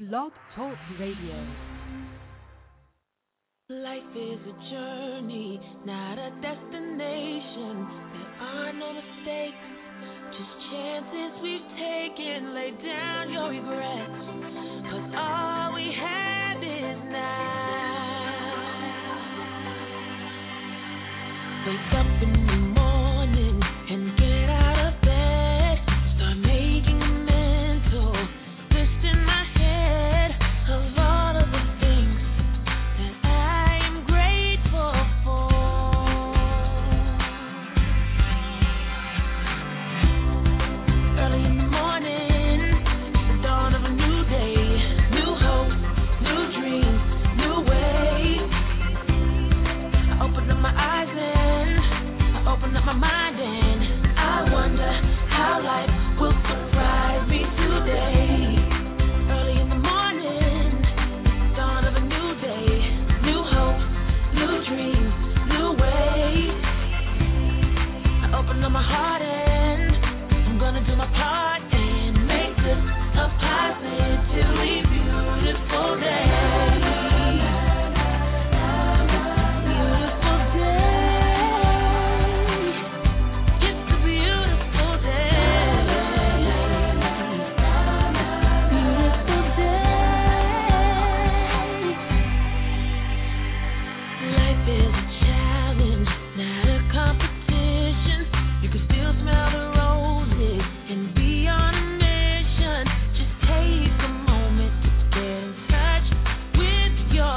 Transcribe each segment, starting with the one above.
Blog Talk Radio. Life is a journey, not a destination. There are no mistakes, just chances we've taken. Lay down your regrets, 'cause all we have is now. Wake up in the morning and get out of bed. Start making a mental list in my head of all of the things that I am grateful for. Early in the morning, the dawn of a new day, new hope, new dreams, new ways. I open up my eyes and I open up my mind and I wonder how life will surprise me today. Early in the morning, dawn of a new day, new hope, new dreams, new ways. I open up my heart and I'm gonna do my part and make this a positively beautiful day. Beautiful day. It's a beautiful day. Beautiful day. Life is a challenge, not a competition. You can still smell the roses and be on a mission. Just take a moment to get in touch with your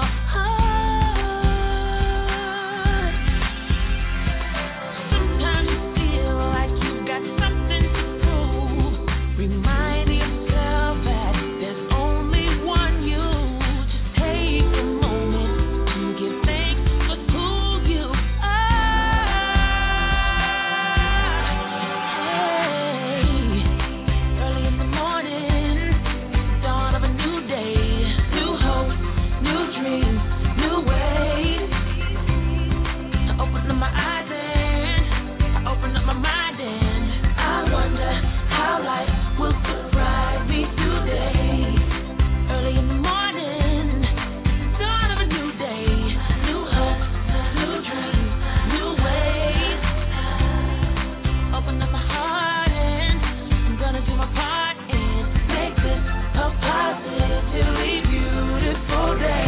heart. Sometimes you feel like you've got something to prove. Remind yourself that there's only one you. Just take a moment to give thanks for who you are. Early in the morning, dawn of a new day, new hope, new dreams, new ways. I open up my eyes and I open up my mind and I wonder how life will surprise me today. Early in the morning, dawn of a new day, new hope, new dreams, new ways. Open up my heart and I'm gonna do my part and make this a positively beautiful day.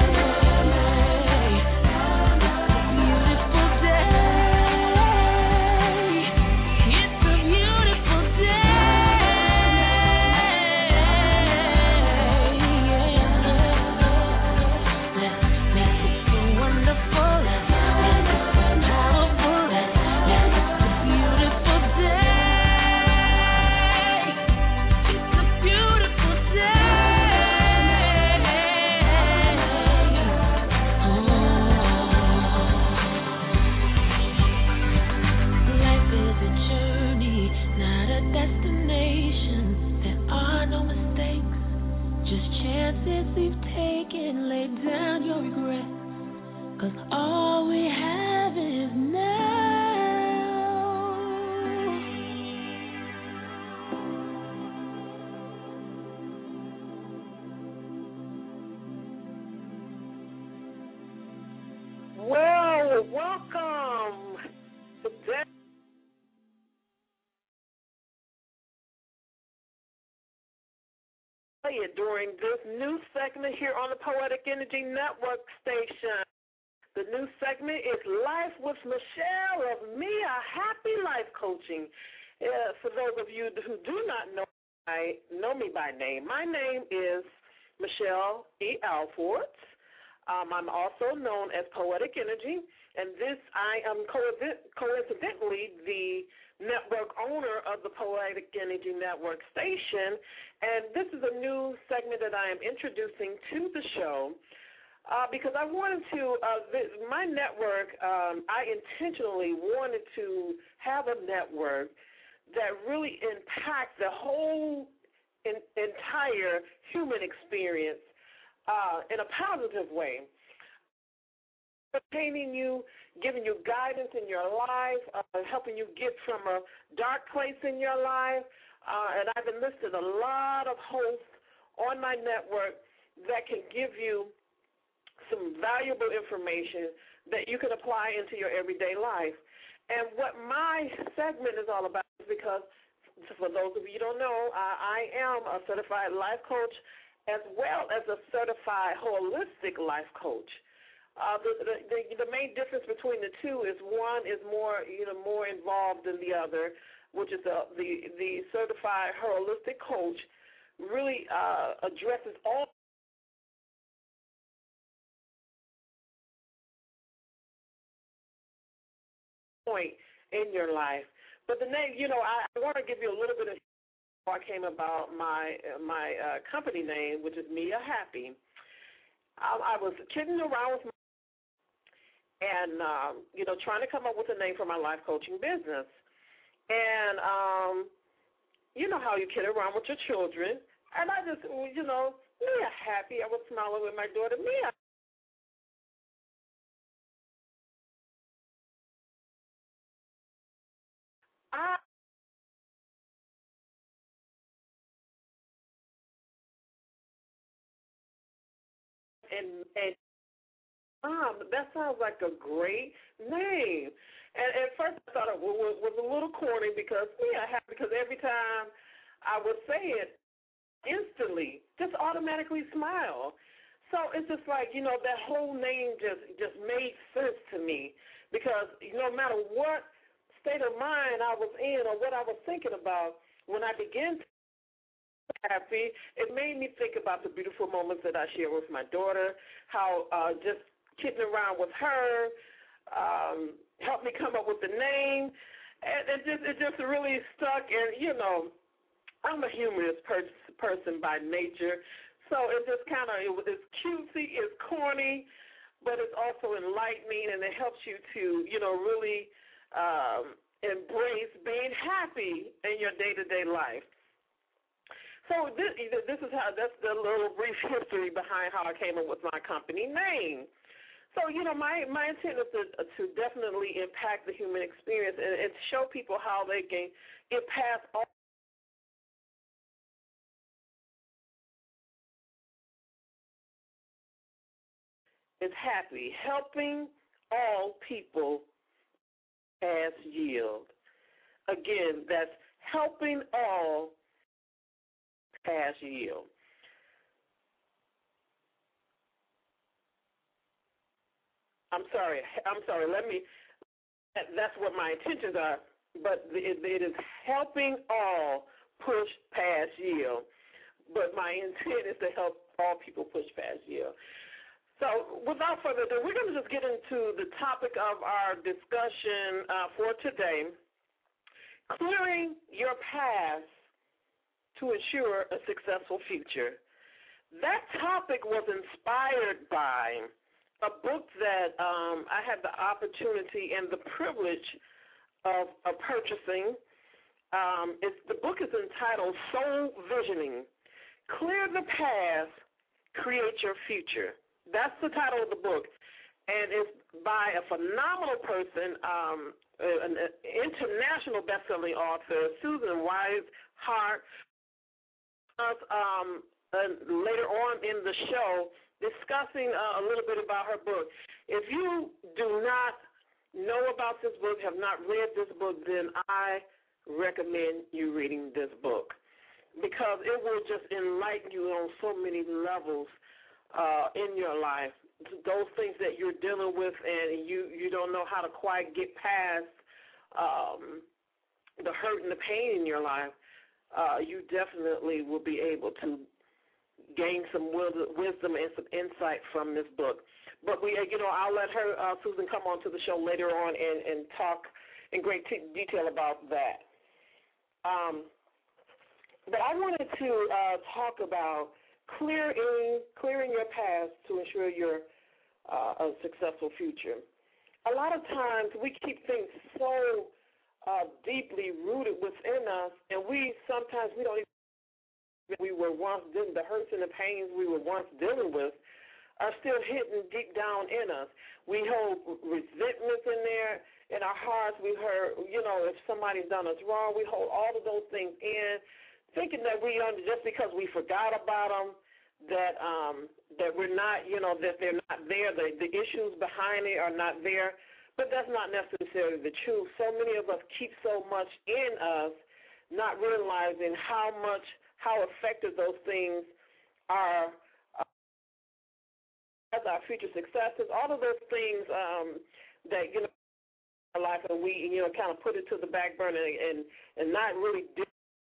Beautiful day. It's a beautiful day. Let's make it so wonderful. Let's make it so powerful. Let's make it a beautiful day. It's a beautiful day. Life is a journey, not a destination. There are no mistakes, just chances we've taken. Lay down your regrets, 'cause all we have is now. Well, welcome today during this new segment here on the Poetic Energy Network station. The new segment is Life with Michelle of Mia Happy Life Coaching. For those of you who do not know me by name, my name is Michelle E. Alford. I'm also known as Poetic Energy, and I am coincidentally the network owner of the Poetic Energy Network station, and this is a new segment that I am introducing to the show because I wanted to, my network, I intentionally wanted to have a network that really impacts the whole entire human experience in a positive way. Entertaining you, giving you guidance in your life, helping you get from a dark place in your life. And I've enlisted a lot of hosts on my network that can give you some valuable information that you can apply into your everyday life. And what my segment is all about is because, for those of you who don't know, I am a certified life coach as well as a certified holistic life coach. The main difference between the two is one is more involved than the other, which is the certified holistic coach really addresses all point in your life. But the name, I want to give you a little bit of how I came about my company name, which is Mia Happy. I was kidding around with and trying to come up with a name for my life coaching business. And you know how you kid around with your children. And I just, Mia Happy. I was smiling with my daughter, Mia. And that sounds like a great name. And at first I thought it was a little corny because every time I would say it, instantly, just automatically smile. So it's just like, that whole name just made sense to me because no matter what state of mind I was in or what I was thinking about, when I began to be happy, it made me think about the beautiful moments that I share with my daughter, how just kidding around with her helped me come up with the name, and it just really stuck. And I'm a humorous person by nature, so it just it's cutesy, it's corny, but it's also enlightening, and it helps you to really embrace being happy in your day-to-day life. So this is that's the little brief history behind how I came up with my company name. So, my intent is to definitely impact the human experience and show people how they can get past all is happy, helping all people as yield. Again, that's helping all as yield. I'm sorry. That's what my intentions are, but it is helping all push past yield. But my intent is to help all people push past yield. So without further ado, we're going to just get into the topic of our discussion for today, clearing your past to ensure a successful future. That topic was inspired by a book that I had the opportunity and the privilege of purchasing. The book is entitled Soul Visioning, Clear the Past, Create Your Future. That's the title of the book, and it's by a phenomenal person, an international best-selling author, Susan Wise Hart. Later on in the show, discussing a little bit about her book. If you do not know about this book, have not read this book, then I recommend you reading this book because it will just enlighten you on so many levels in your life. Those things that you're dealing with and you don't know how to quite get past the hurt and the pain in your life, you definitely will be able to gain some wisdom and some insight from this book. But I'll let her, Susan, come on to the show later on and talk in great detail about that. But I wanted to talk about clearing your past to ensure a successful future. A lot of times we keep things so deeply rooted within us, and we don't even we were once dealing, the hurts and the pains we were once dealing with are still hidden deep down in us. We hold resentments in there in our hearts. We heard, if somebody's done us wrong, we hold all of those things in thinking that just because we forgot about them, that we're not, that they're not there, the issues behind it are not there, but that's not necessarily the truth. So many of us keep so much in us, not realizing how effective those things are as our future successes. All of those things that our life, and we kind of put it to the back burner and not really do.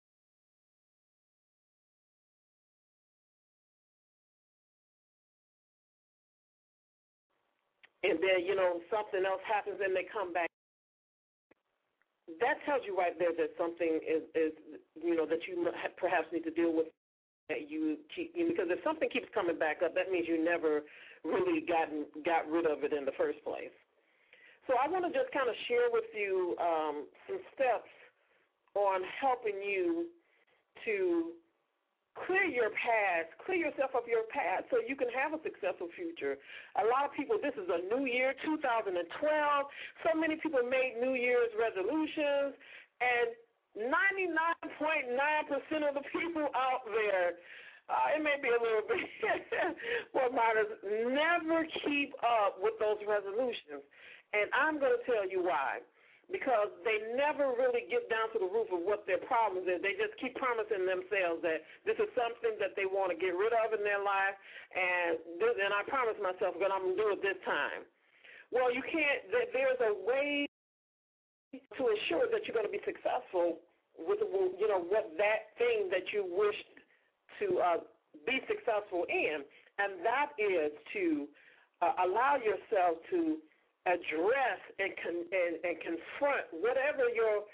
And then, something else happens and they come back. That tells you right there that something is that you perhaps need to deal with, that you keep, because if something keeps coming back up, that means you never really got rid of it in the first place. So I want to just kind of share with you some steps on helping you to clear your past, clear yourself of your past so you can have a successful future. A lot of people, this is a new year, 2012. So many people made New Year's resolutions, and 99.9% of the people out there, it may be a little bit more modest, never keep up with those resolutions. And I'm going to tell you why. Because they never really get down to the root of what their problems is. They just keep promising themselves that this is something that they want to get rid of in their life, and I promise myself that I'm going to do it this time. Well, you can't. There's a way to ensure that you're going to be successful with what that thing that you wish to be successful in, and that is to allow yourself to address and confront whatever your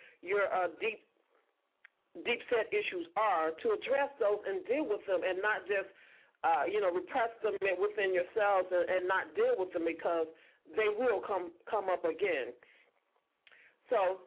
deep set issues are, to address those and deal with them, and not just repress them within yourselves and not deal with them, because they will come up again. So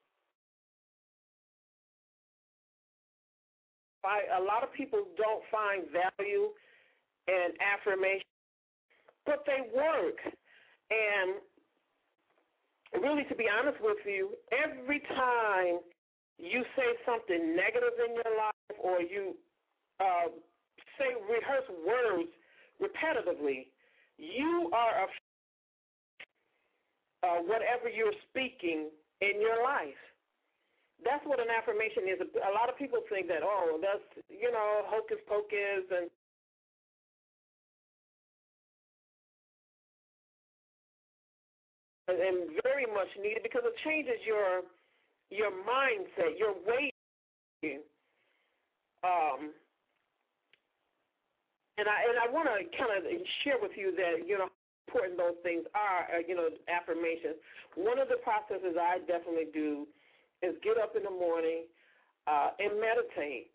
a lot of people don't find value in affirmation, but they work. And really, to be honest with you, every time you say something negative in your life, or you rehearse words repetitively, you are whatever you're speaking in your life. That's what an affirmation is. A lot of people think that, that's, hocus pocus, and very much needed, because it changes your mindset, your way. And I want to kind of share with you that how important those things are. Affirmations. One of the processes I definitely do is get up in the morning and meditate.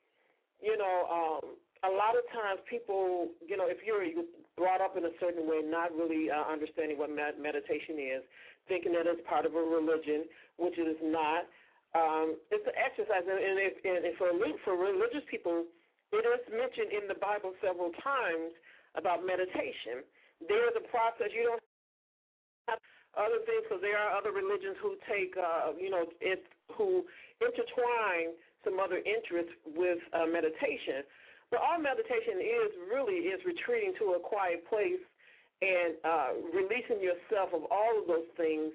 A lot of times people, if you're brought up in a certain way, not really understanding what meditation is, thinking that it's part of a religion, which it is not. It's an exercise, and for religious people, it is mentioned in the Bible several times about meditation. There's a process. You don't have other things, because there are other religions who take, who intertwine some other interests with meditation. But all meditation is retreating to a quiet place and releasing yourself of all of those things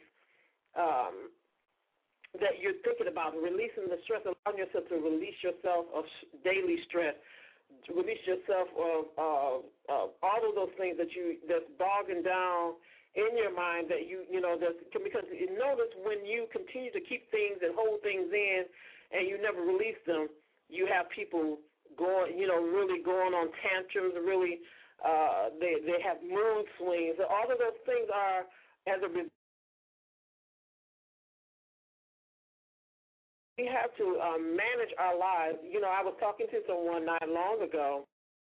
that you're thinking about, releasing the stress, allowing yourself to release yourself of daily stress, release yourself of all of those things that's bogging down in your mind, that because you notice when you continue to keep things and hold things in and you never release them, you have people really going on tantrums, really they have mood swings. All of those things are as a result. We have to manage our lives. I was talking to someone not long ago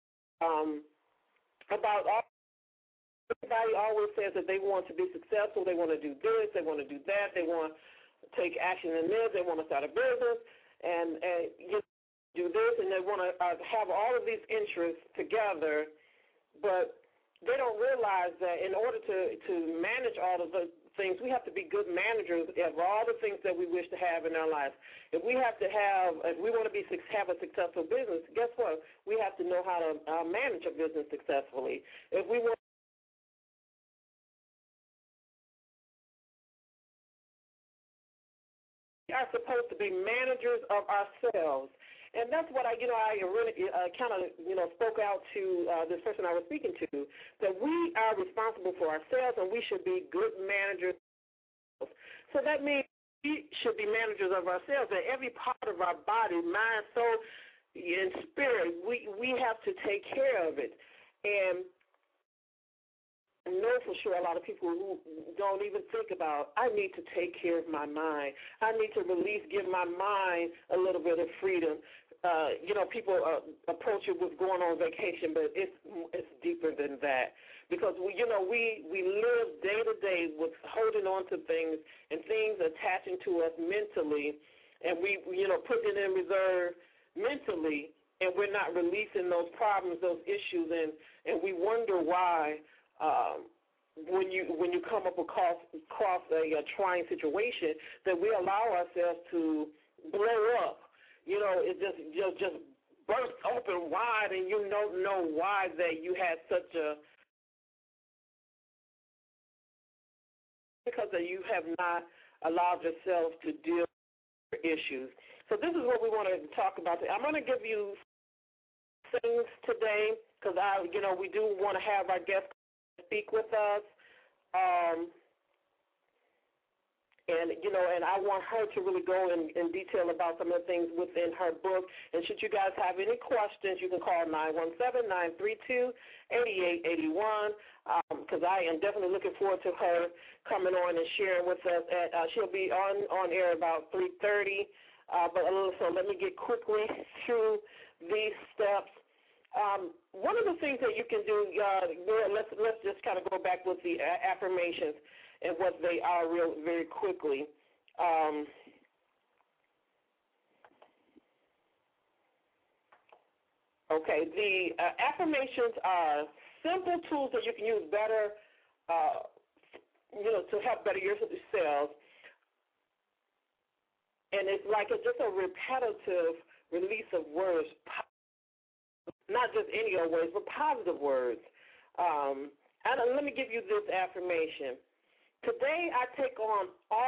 about everybody always says that they want to be successful, they want to do this, they want to do that, they want to take action in this, they want to start a business, and do this, and they want to have all of these interests together, but they don't realize that in order to manage all of things, we have to be good managers of all the things that we wish to have in our lives. If we want to have a successful business, guess what? We have to know how to manage a business successfully. If we want we are supposed to be managers of ourselves. And that's what I really kind of, spoke out to this person I was speaking to, that we are responsible for ourselves and we should be good managers. So that means we should be managers of ourselves, and every part of our body, mind, soul, and spirit, we have to take care of it. And I know for sure a lot of people who don't even think about, I need to take care of my mind. I need to give my mind a little bit of freedom. People approach it with going on vacation, but it's deeper than that, because we live day to day with holding on to things and things attaching to us mentally, and we put it in reserve mentally, and we're not releasing those problems, those issues, and we wonder why. When you come up across a trying situation, that we allow ourselves to blow up. It just bursts open wide, and you don't know why that you had such a, because you have not allowed yourself to deal with issues. So this is what we want to talk about today. I'm going to give you things today, because we do want to have our guests speak with us, and I want her to really go in detail about some of the things within her book. And should you guys have any questions, you can call 917-932-8881, because I am definitely looking forward to her coming on and sharing with us. She'll be on air about 3:30. So let me get quickly through these steps. One of the things that you can do, let's just kind of go back with the affirmations and what they are very quickly. Okay, the affirmations are simple tools that you can use better, to help better yourself. And it's like just a repetitive release of words, not just any old words, but positive words. Let me give you this affirmation. Today I take all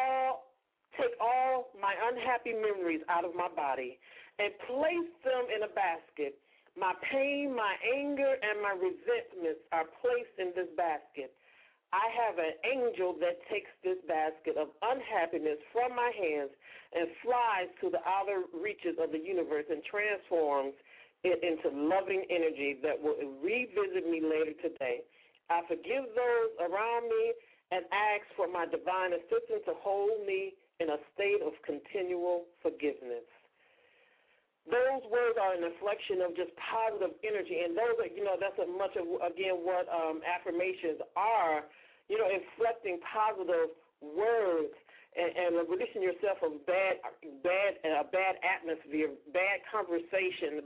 my unhappy memories out of my body and place them in a basket. My pain, my anger, and my resentments are placed in this basket. I have an angel that takes this basket of unhappiness from my hands and flies to the outer reaches of the universe and transforms it into loving energy that will revisit me later today. I forgive those around me and ask for my divine assistance to hold me in a state of continual forgiveness. Those words are an inflection of just positive energy, and those are, that's a much of, again, what affirmations are, inflecting positive words and releasing yourself from bad atmosphere, bad conversation.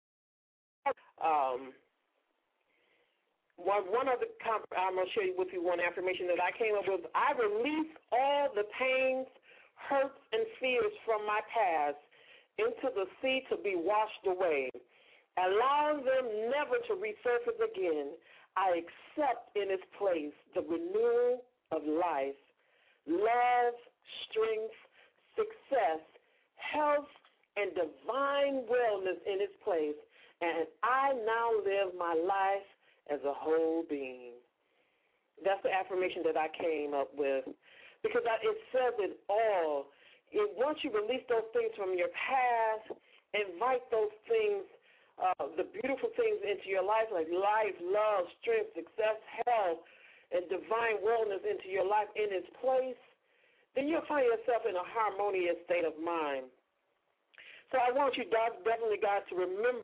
One other, I'm going to share with you one affirmation that I came up with. I release all the pains, hurts, and fears from my past into the sea to be washed away, allowing them never to resurface again. I accept in its place the renewal of life, love, strength, success, health, and divine wellness in its place, and I now live my life as a whole being. That's the affirmation that I came up with, because it says it all. Once you release those things from your past, invite those things, the beautiful things into your life, like life, love, strength, success, health, and divine wellness into your life in its place, then you'll find yourself in a harmonious state of mind. So I want you guys, to remember,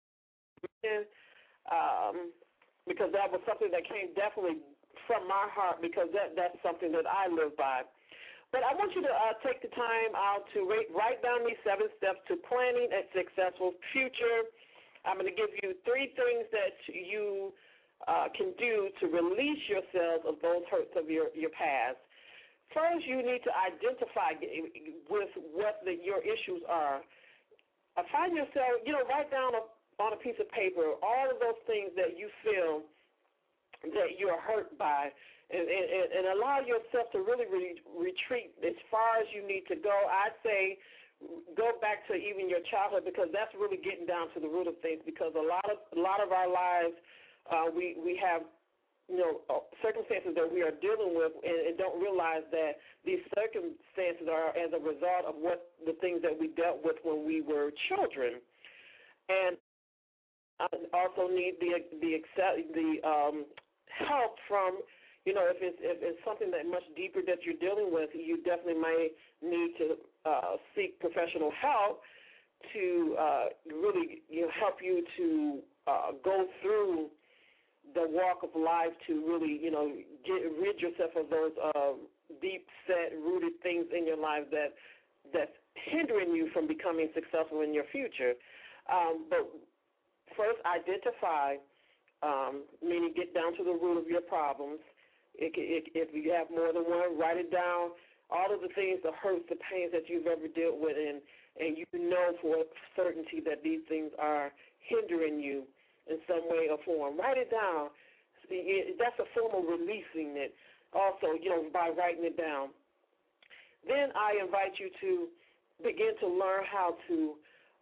because that was something that came definitely from my heart, because that's something that I live by. But I want you to take the time out to write down these 7 steps to planning a successful future. I'm going to give you 3 things that you can do to release yourself of those hurts of your past. First, you need to identify with what your issues are. Find yourself, write down on a piece of paper all of those things that you feel that you're hurt by, and allow yourself to really retreat as far as you need to go. I'd say go back to even your childhood, because that's really getting down to the root of things. Because a lot of our lives, we have circumstances that we are dealing with, and don't realize that these circumstances are as a result of what the things that we dealt with when we were children. And I also need the help from, if it's something that much deeper that you're dealing with, you definitely might need to seek professional help to really help you to go through the walk of life, to really, rid yourself of those deep-set, rooted things in your life that's hindering you from becoming successful in your future. But first, identify, meaning get down to the root of your problems. If you have more than one, write it down. All of the things, the hurts, the pains that you've ever dealt with, and you know for certainty that these things are hindering you in some way or form. Write it down. That's a form of releasing it also, by writing it down. Then I invite you to begin to learn how to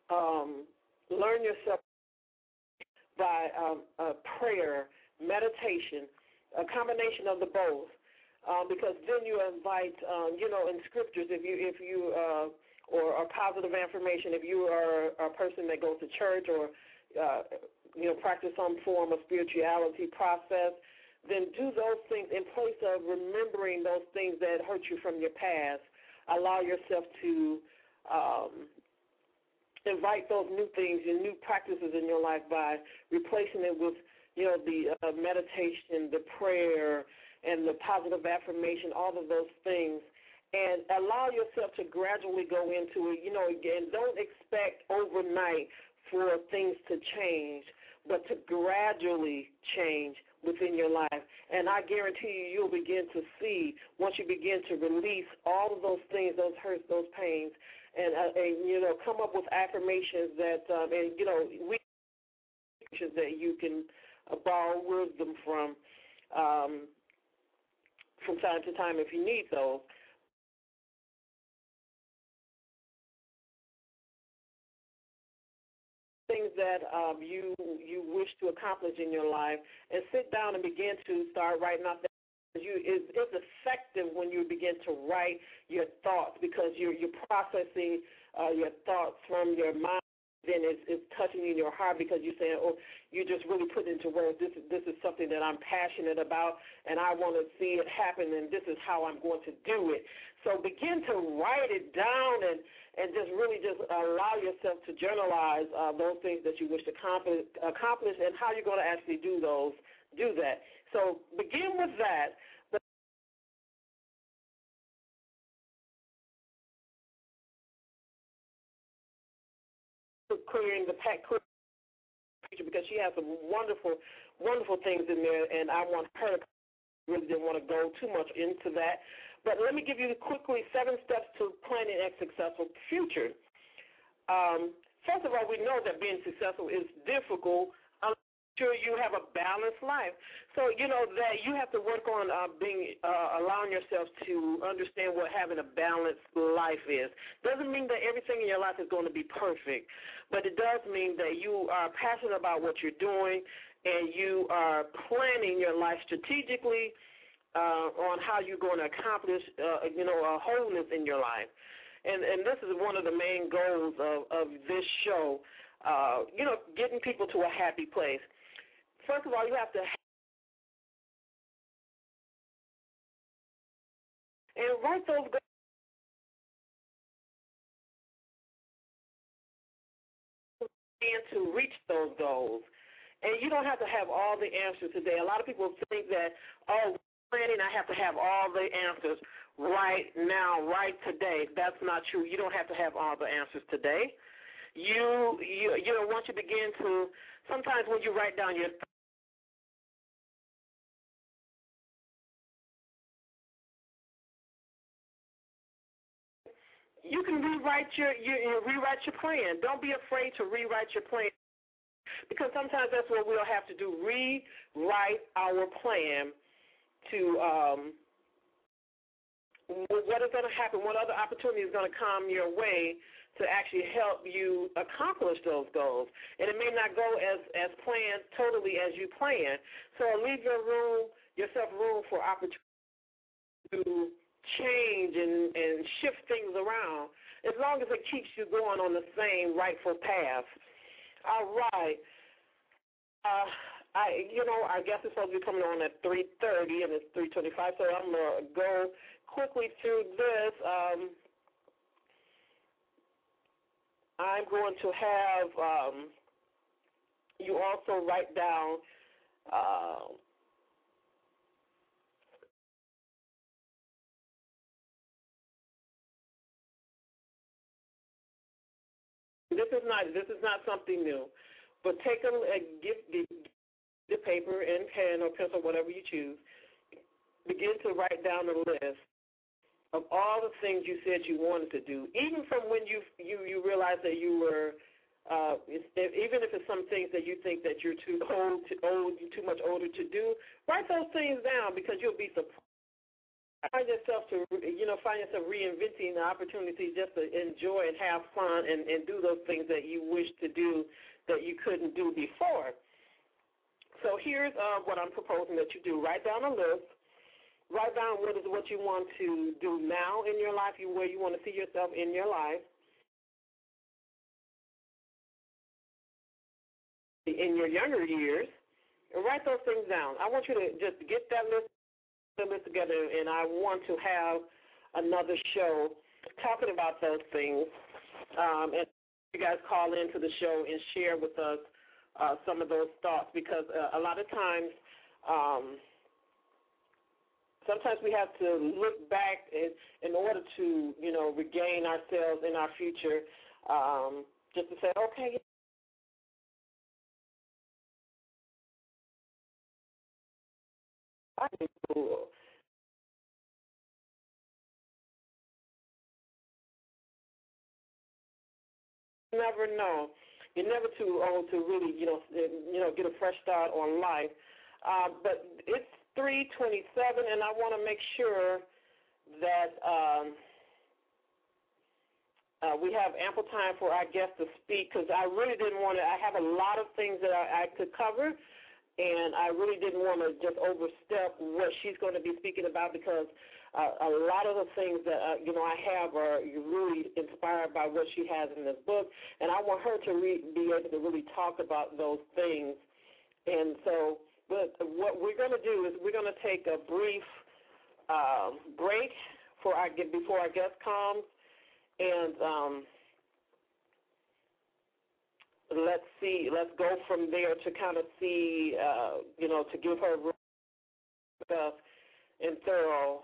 learn yourself by prayer, meditation, a combination of the both, because then you invite, in scriptures, if you or positive affirmation, if you are a person that goes to church or practice some form of spirituality process, then do those things in place of remembering those things that hurt you from your past. Allow yourself to invite those new things and new practices in your life by replacing it with, the meditation, the prayer, and the positive affirmation, all of those things, and allow yourself to gradually go into it. Again, don't expect overnight for things to change, but to gradually change within your life. And I guarantee you'll begin to see, once you begin to release all of those things, those hurts, those pains, and come up with affirmations that, that you can borrow wisdom from time to time if you need those. Things that you wish to accomplish in your life, and sit down and begin to start writing out that. It's effective when you begin to write your thoughts, because you're processing your thoughts from your mind. Then it's touching in your heart, because you're saying, you just really put into words, this is something that I'm passionate about, and I want to see it happen, and this is how I'm going to do it. So begin to write it down and just really just allow yourself to journalize those things that you wish to accomplish and how you're going to actually do that. So begin with that. Clearing the pack, because she has some wonderful, wonderful things in there, and I want her to really didn't want to go too much into that. But let me give you quickly 7 steps to planning a successful future. First of all, we know that being successful is difficult unless you have a balanced life. So, that you have to work on allowing yourself to understand what having a balanced life is. Doesn't mean that everything in your life is going to be perfect, but it does mean that you are passionate about what you're doing and you are planning your life strategically on how you're going to accomplish, a wholeness in your life. And this is one of the main goals of this show, getting people to a happy place. First of all, you have to and write those goals. And to reach those goals. And you don't have to have all the answers today. A lot of people think that, planning, I have to have all the answers right now, right today. That's not true. You don't have to have all the answers today. Once you begin to, sometimes when you write down your you can rewrite your plan. Don't be afraid to rewrite your plan, because sometimes that's what we'll have to do, rewrite our plan to what is going to happen, what other opportunity is going to come your way to actually help you accomplish those goals. And it may not go as planned totally as you plan. So leave yourself room for opportunity to change and shift things around, as long as it keeps you going on the same rightful path. All right. I guess it's supposed to be coming on at 3:30, and it's 3:25, so I'm going to go quickly through this. I'm going to have you also write down this is not something new, but take give the paper and pen or pencil, whatever you choose. Begin to write down a list of all the things you said you wanted to do, even from when you realized that you were, even if it's some things that you think that you're too much older to do. Write those things down, because you'll be surprised. Find yourself reinventing the opportunity just to enjoy and have fun and do those things that you wish to do that you couldn't do before. So here's what I'm proposing that you do. Write down a list. Write down what you want to do now in your life, where you want to see yourself in your life, in your younger years, and write those things down. I want you to just get that list together, and I want to have another show talking about those things, and you guys call into the show and share with us some of those thoughts, because a lot of times sometimes we have to look back in order to, regain ourselves in our future, just to say, okay, I do. You never know. You're never too old to really, get a fresh start on life. But it's 3:27, and I want to make sure that we have ample time for our guest to speak, because I really didn't want to. I have a lot of things that I could cover, and I really didn't want to just overstep what she's going to be speaking about, because a lot of the things that I have are really inspired by what she has in this book, and I want her to be able to really talk about those things. And so, but what we're going to do is we're going to take a brief break before our guest comes, and let's go from there to kind of see, to give her stuff and thorough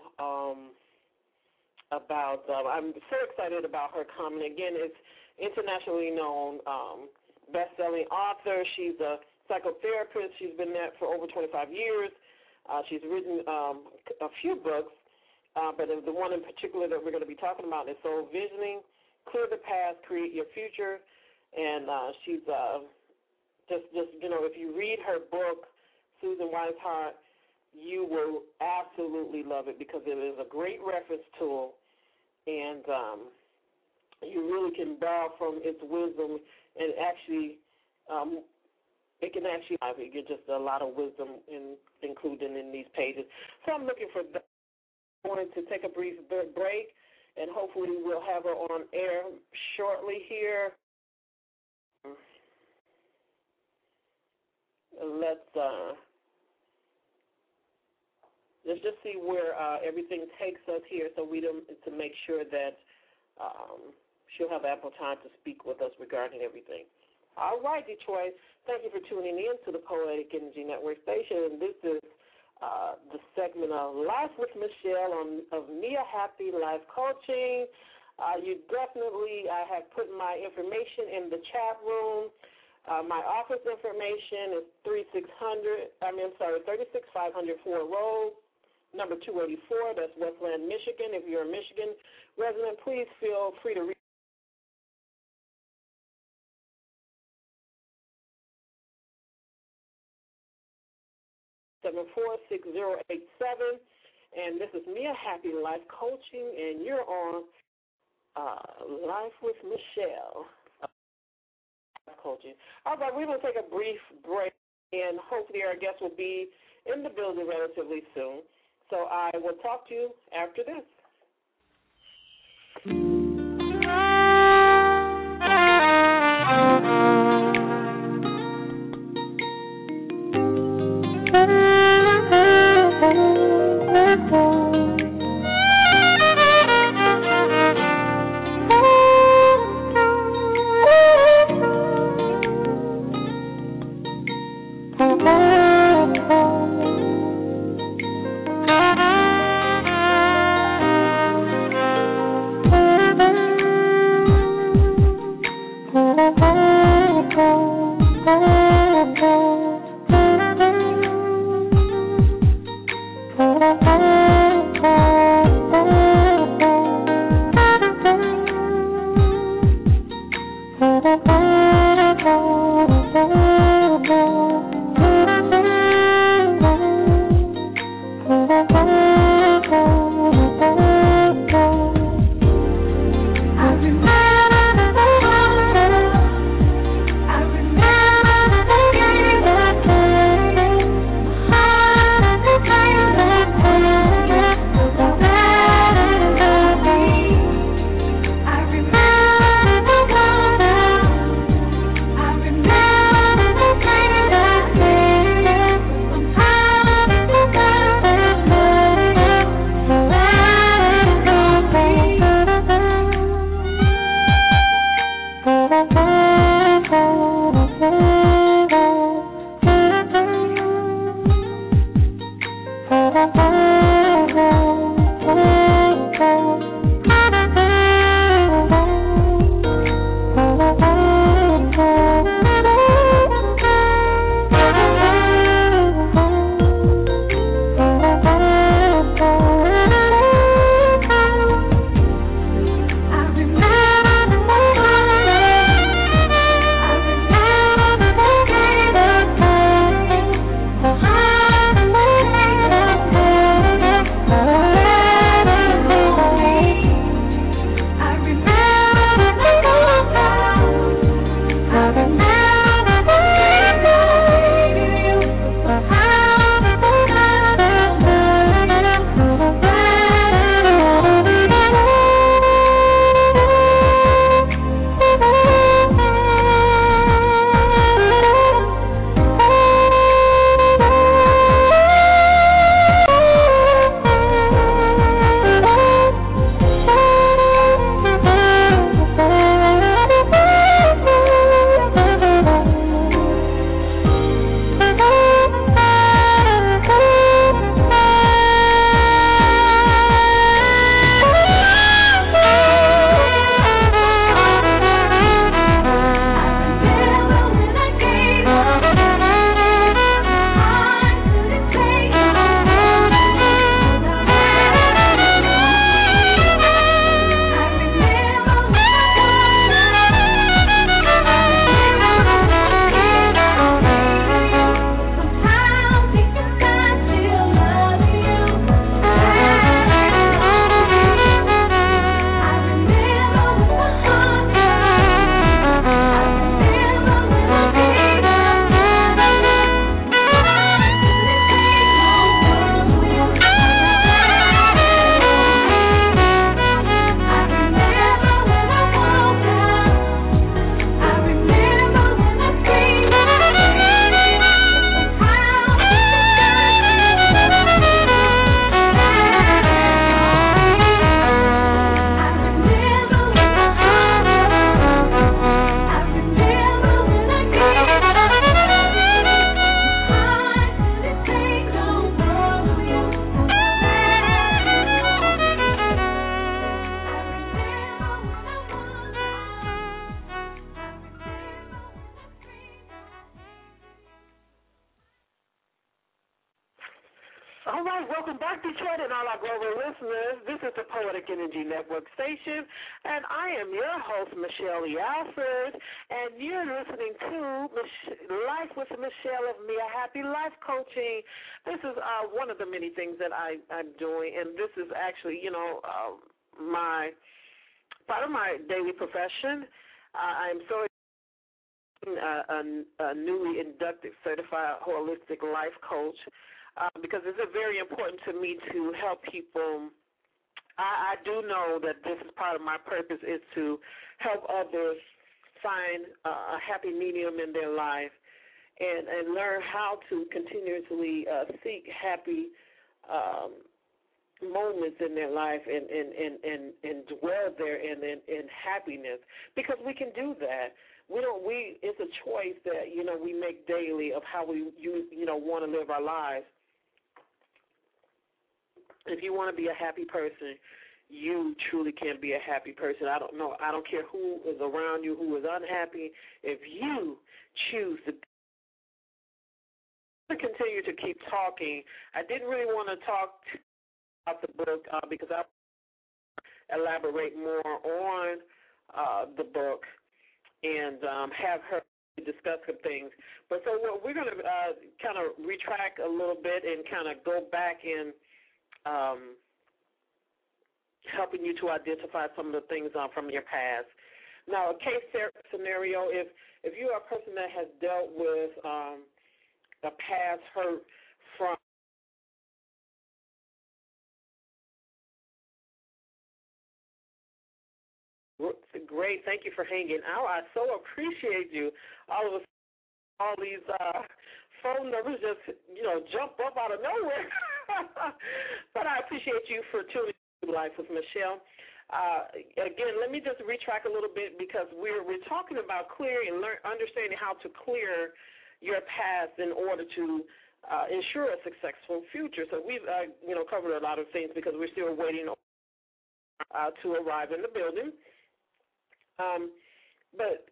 about. I'm so excited about her coming. Again, it's internationally known best-selling author. She's a psychotherapist. She's been there for over 25 years. She's written a few books, but the one in particular that we're going to be talking about is Soul Visioning, Clear the Path, Create Your Future. And she's just if you read her book, Susan Weishart, you will absolutely love it, because it is a great reference tool, and you really can borrow from its wisdom, and actually it can actually get just a lot of wisdom included in these pages. So I'm looking for that. I'm going to take a brief break, and hopefully we'll have her on air shortly here. Let's just see where everything takes us here, so to make sure that she'll have ample time to speak with us regarding everything. All right, Detroit. Thank you for tuning in to the Poetic Energy Network station. This is the segment of Life with Michelle of Mia Happy Life Coaching. I have put my information in the chat room. My office information is 36500 Ford Road, number 284. That's Westland, Michigan. If you're a Michigan resident, please feel free to reach 746087. And this is Mia Happy Life Coaching, and you're on Life with Michelle Coaching. All right, we're going to take a brief break, and hopefully our guest will be in the building relatively soon. So I will talk to you after this. All right, welcome back, Detroit, and all our global listeners. This is the Poetic Energy Network station, and I am your host, Michelle Alford, and you're listening to Life with Michelle of Mia Happy Life Coaching. This is one of the many things that I'm doing, and this is actually, my part of my daily profession. I'm so a newly inducted certified holistic life coach. Because it's very important to me to help people. I do know that this is part of my purpose is to help others find a happy medium in their life and learn how to continuously seek happy moments in their life and dwell there in happiness, because we can do that. It's a choice that we make daily of how we want to live our lives. If you want to be a happy person, you truly can be a happy person. I don't care who is around you, who is unhappy. If you choose to continue to keep talking, I didn't really want to talk about the book because I elaborate more on the book and have her discuss some things. But so we're going to kind of retract a little bit and kind of go back in. Helping you to identify some of the things from your past. Now, a case scenario, if you are a person that has dealt with a past hurt from great, thank you for hanging out. I so appreciate you. All these phone numbers just jump up out of nowhere. But I appreciate you for tuning in to Life with Michelle. Again, let me just retrack a little bit because we're talking about clearing and understanding how to clear your past in order to ensure a successful future. So we've covered a lot of things because we're still waiting to arrive in the building. But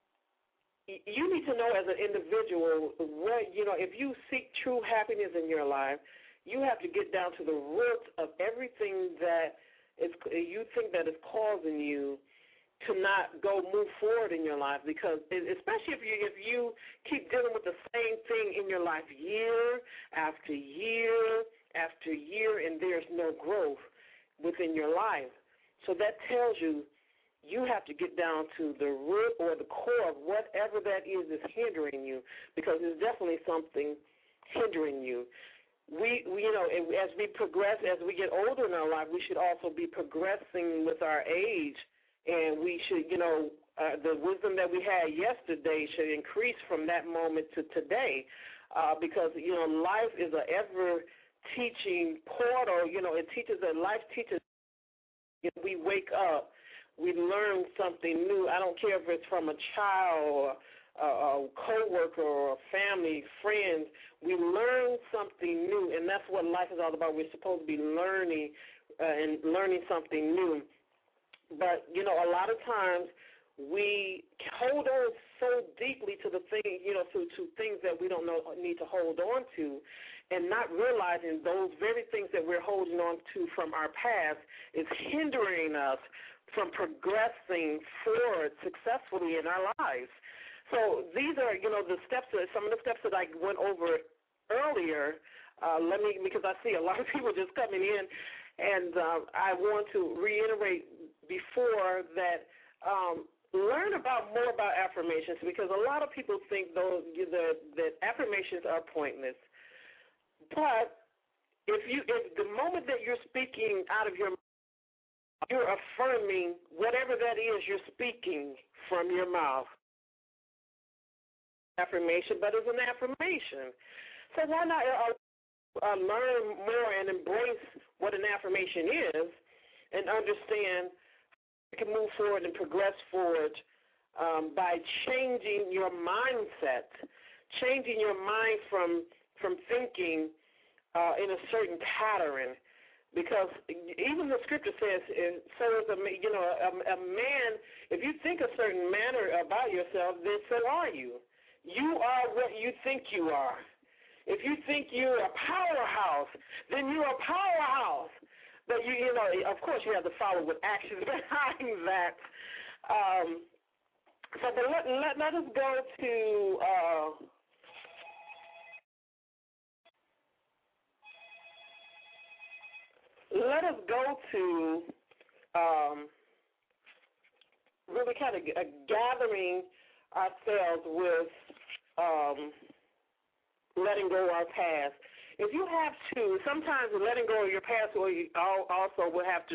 you need to know as an individual what, if you seek true happiness in your life, you have to get down to the root of everything that you think that is causing you to not move forward in your life, because especially if you keep dealing with the same thing in your life year after year after year and there's no growth within your life. So that tells you have to get down to the root or the core of whatever that is hindering you, because there's definitely something hindering you. We as we progress, as we get older in our life, we should also be progressing with our age, and we should, the wisdom that we had yesterday should increase from that moment to today, because, life is an ever-teaching portal. Life teaches. We wake up, we learn something new. I don't care if it's from a child or a coworker or a family, friends. We learn something new, and that's what life is all about. We're supposed to be learning and learning something new. But, a lot of times we hold on so deeply to the thing, to things that we don't need to hold on to, and not realizing those very things that we're holding on to from our past is hindering us from progressing forward successfully in our lives. So these are, some of the steps that I went over earlier. Because I see a lot of people just coming in, and I want to reiterate before that learn more about affirmations, because a lot of people think that affirmations are pointless. But if the moment that you're speaking out of your mouth, you're affirming whatever that is you're speaking from your mouth. Affirmation, but it's an affirmation. So why not learn more and embrace what an affirmation is, and understand you can move forward and progress forward by changing your mindset, changing your mind from thinking in a certain pattern. Because even the scripture says, so is a man, if you think a certain manner about yourself, then so are you. You are what you think you are. If you think you're a powerhouse, then you're a powerhouse. But you know, of course, you have to follow with actions behind that. So, but let us go to. Let us go to really kind of gathering ourselves with letting go of our past. If you have to, sometimes letting go of your past also will have to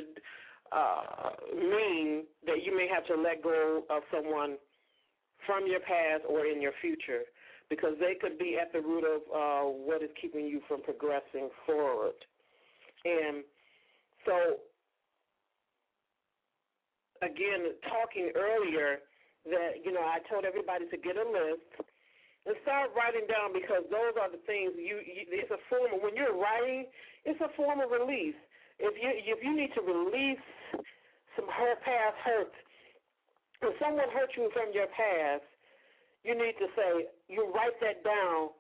mean that you may have to let go of someone from your past or in your future, because they could be at the root of what is keeping you from progressing forward. And so, again, talking earlier that, you know, I told everybody to get a list and start writing down, because those are the things it's a form of, when you're writing, it's a form of release. If you need to release some past hurt, if someone hurt you from your past, you need to say, you write that down,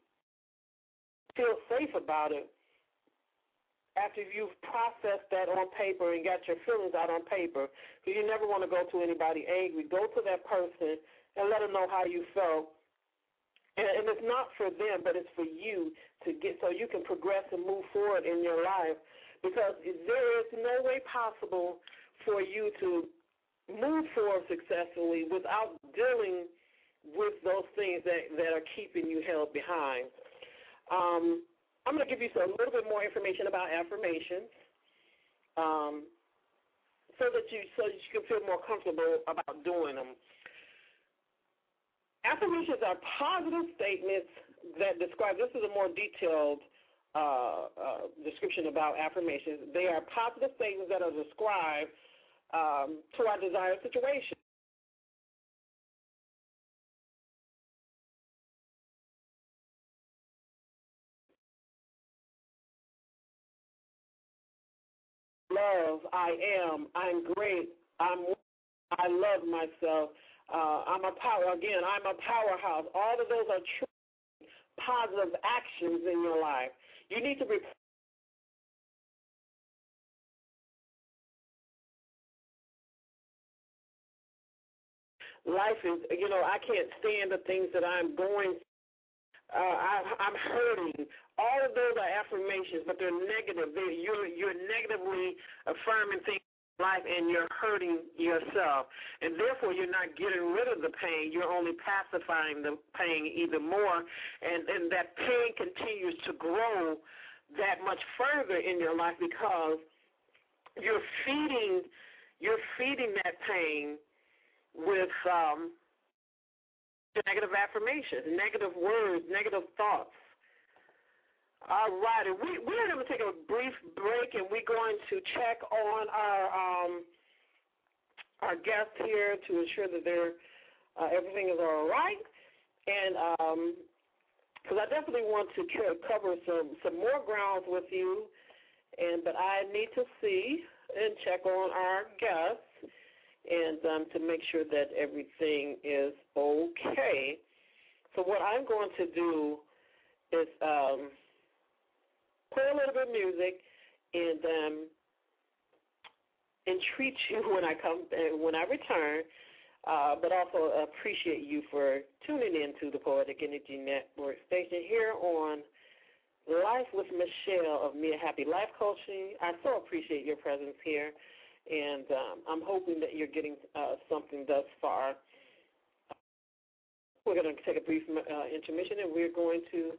feel safe about it. After you've processed that on paper and got your feelings out on paper, because you never want to go to anybody angry, go to that person and let them know how you felt. And it's not for them, but it's for you to get, so you can progress and move forward in your life. Because there is no way possible for you to move forward successfully without dealing with those things that are keeping you held behind. I'm going to give you a little bit more information about affirmations, so that you can feel more comfortable about doing them. Affirmations are positive statements that describe. This is a more detailed description about affirmations. They are positive statements that are described to our desired situation. Love, I am, I'm great, I love myself, I'm a powerhouse. All of those are true positive actions in your life. You need to life is, you know, I can't stand the things that I'm going through. I'm hurting. All of those are affirmations, but they're negative. You're negatively affirming things in life, and you're hurting yourself. And therefore, you're not getting rid of the pain. You're only pacifying the pain even more, and that pain continues to grow that much further in your life, because you're feeding that pain with negative affirmations, negative words, negative thoughts. All right, and we're going to take a brief break, and we're going to check on our guests here to ensure that everything is all right. And because I definitely want to cover some more grounds with you, but I need to see and check on our guests, and to make sure that everything is okay. So what I'm going to do is play a little bit of music and entreat you when I return, but also appreciate you for tuning in to the Poetic Energy Network station here on Life with Michelle of Mia Happy Life Coaching. I so appreciate your presence here. And I'm hoping that you're getting something thus far. We're going to take a brief intermission, and we're going to...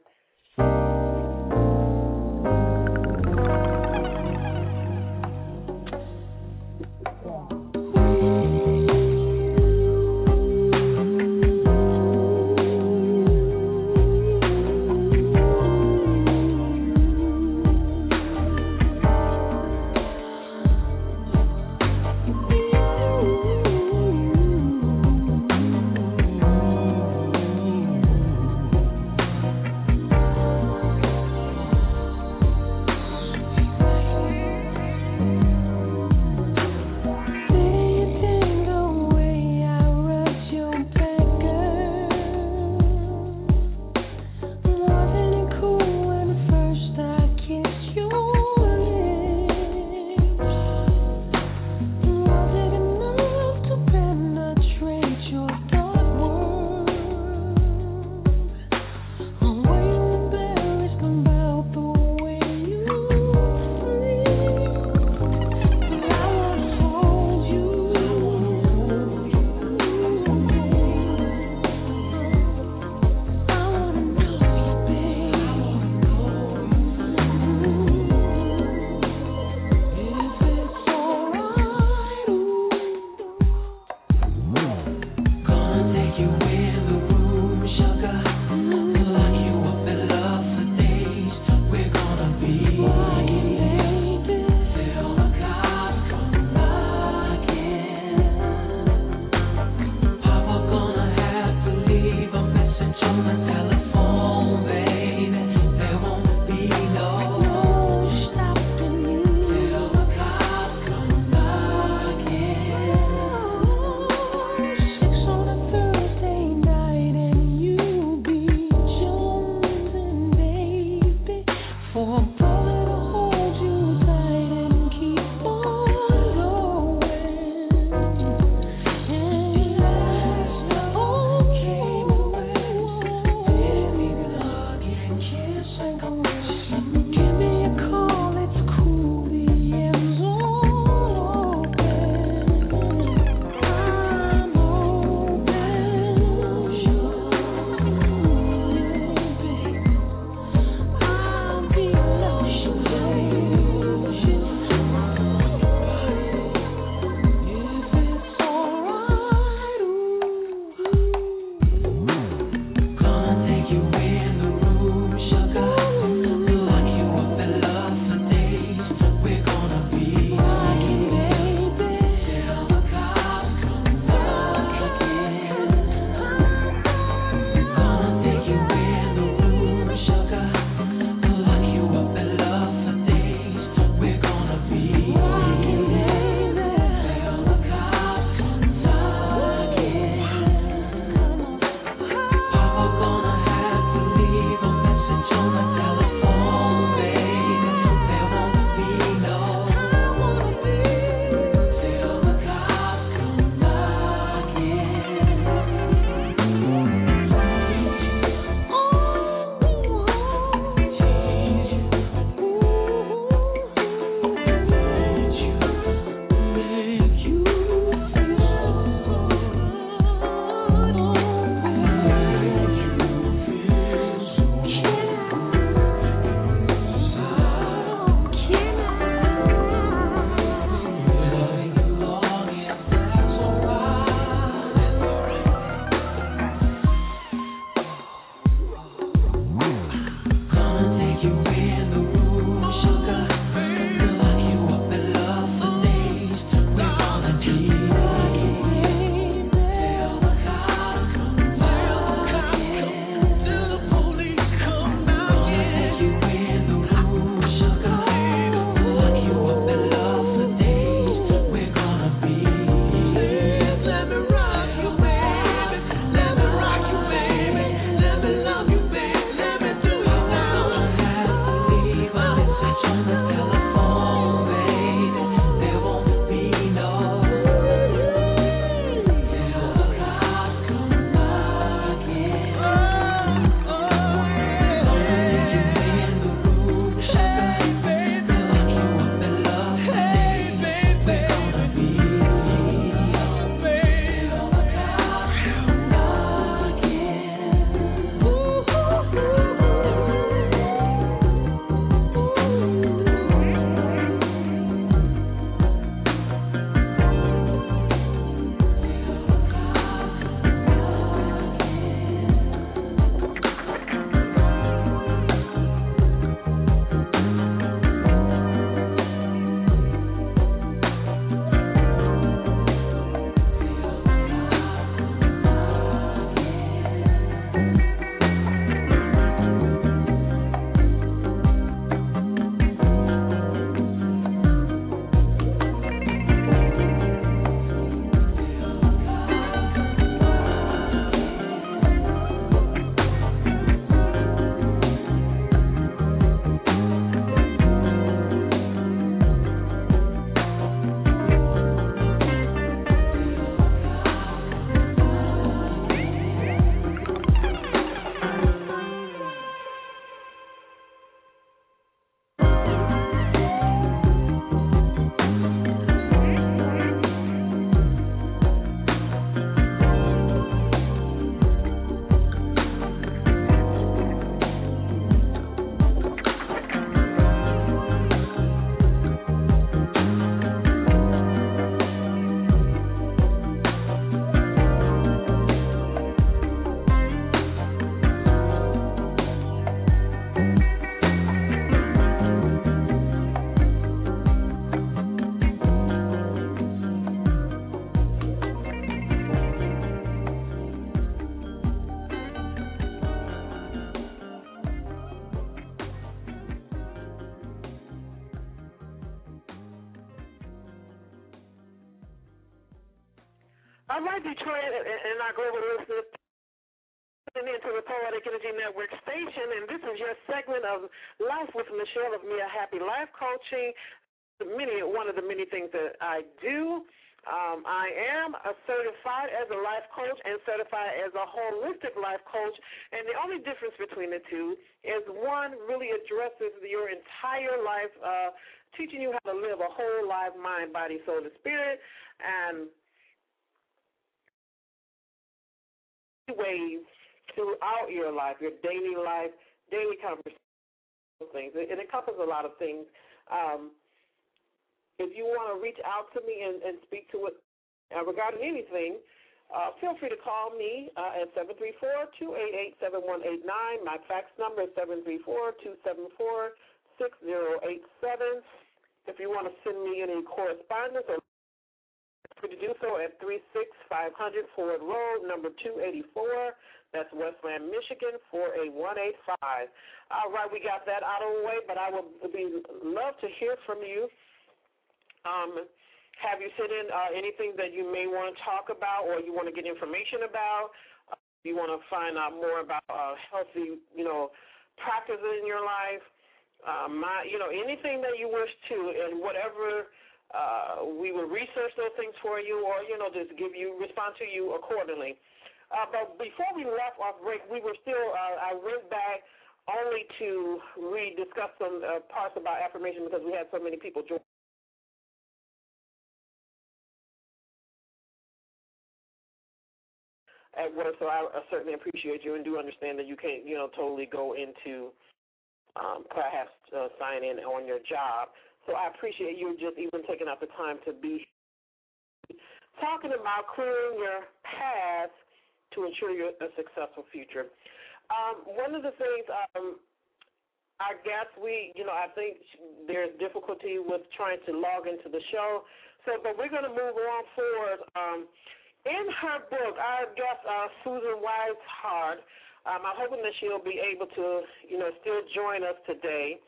All right, Detroit and our global listeners, Into the Poetic Energy Network station, and this is your segment of Life with Michelle of Mia Happy Life Coaching. One of the many things that I do. I am certified as a life coach and certified as a holistic life coach, and the only difference between the two is one really addresses your entire life, teaching you how to live a whole life, mind, body, soul, and spirit, and ways throughout your life, your daily life, daily conversations, things. It encompasses a lot of things. If you want to reach out to me and speak to it regarding anything, feel free to call me at 734-288-7189. My fax number is 734-274-6087. If you want to send me any correspondence, or free to do so at 36500 Ford Road, number 284. That's Westland, Michigan, 48185. All right, we got that out of the way, but I would love to hear from you. Have you sent in anything that you may want to talk about or you want to get information about? You want to find out more about healthy, practices in your life? Anything that you wish to, and whatever, we will research those things for you, or just respond to you accordingly. But before we left off break, we were still. I went back only to discuss some parts about affirmation because we had so many people join at work, so I certainly appreciate you and do understand that you can't, totally go into perhaps sign in on your job. So I appreciate you just even taking out the time to be talking about clearing your path to ensure a successful future. One of the things, I guess I think there's difficulty with trying to log into the show, but we're going to move on forward. In her book, I guess Susan Weishart, I'm hoping that she'll be able to, still join us today.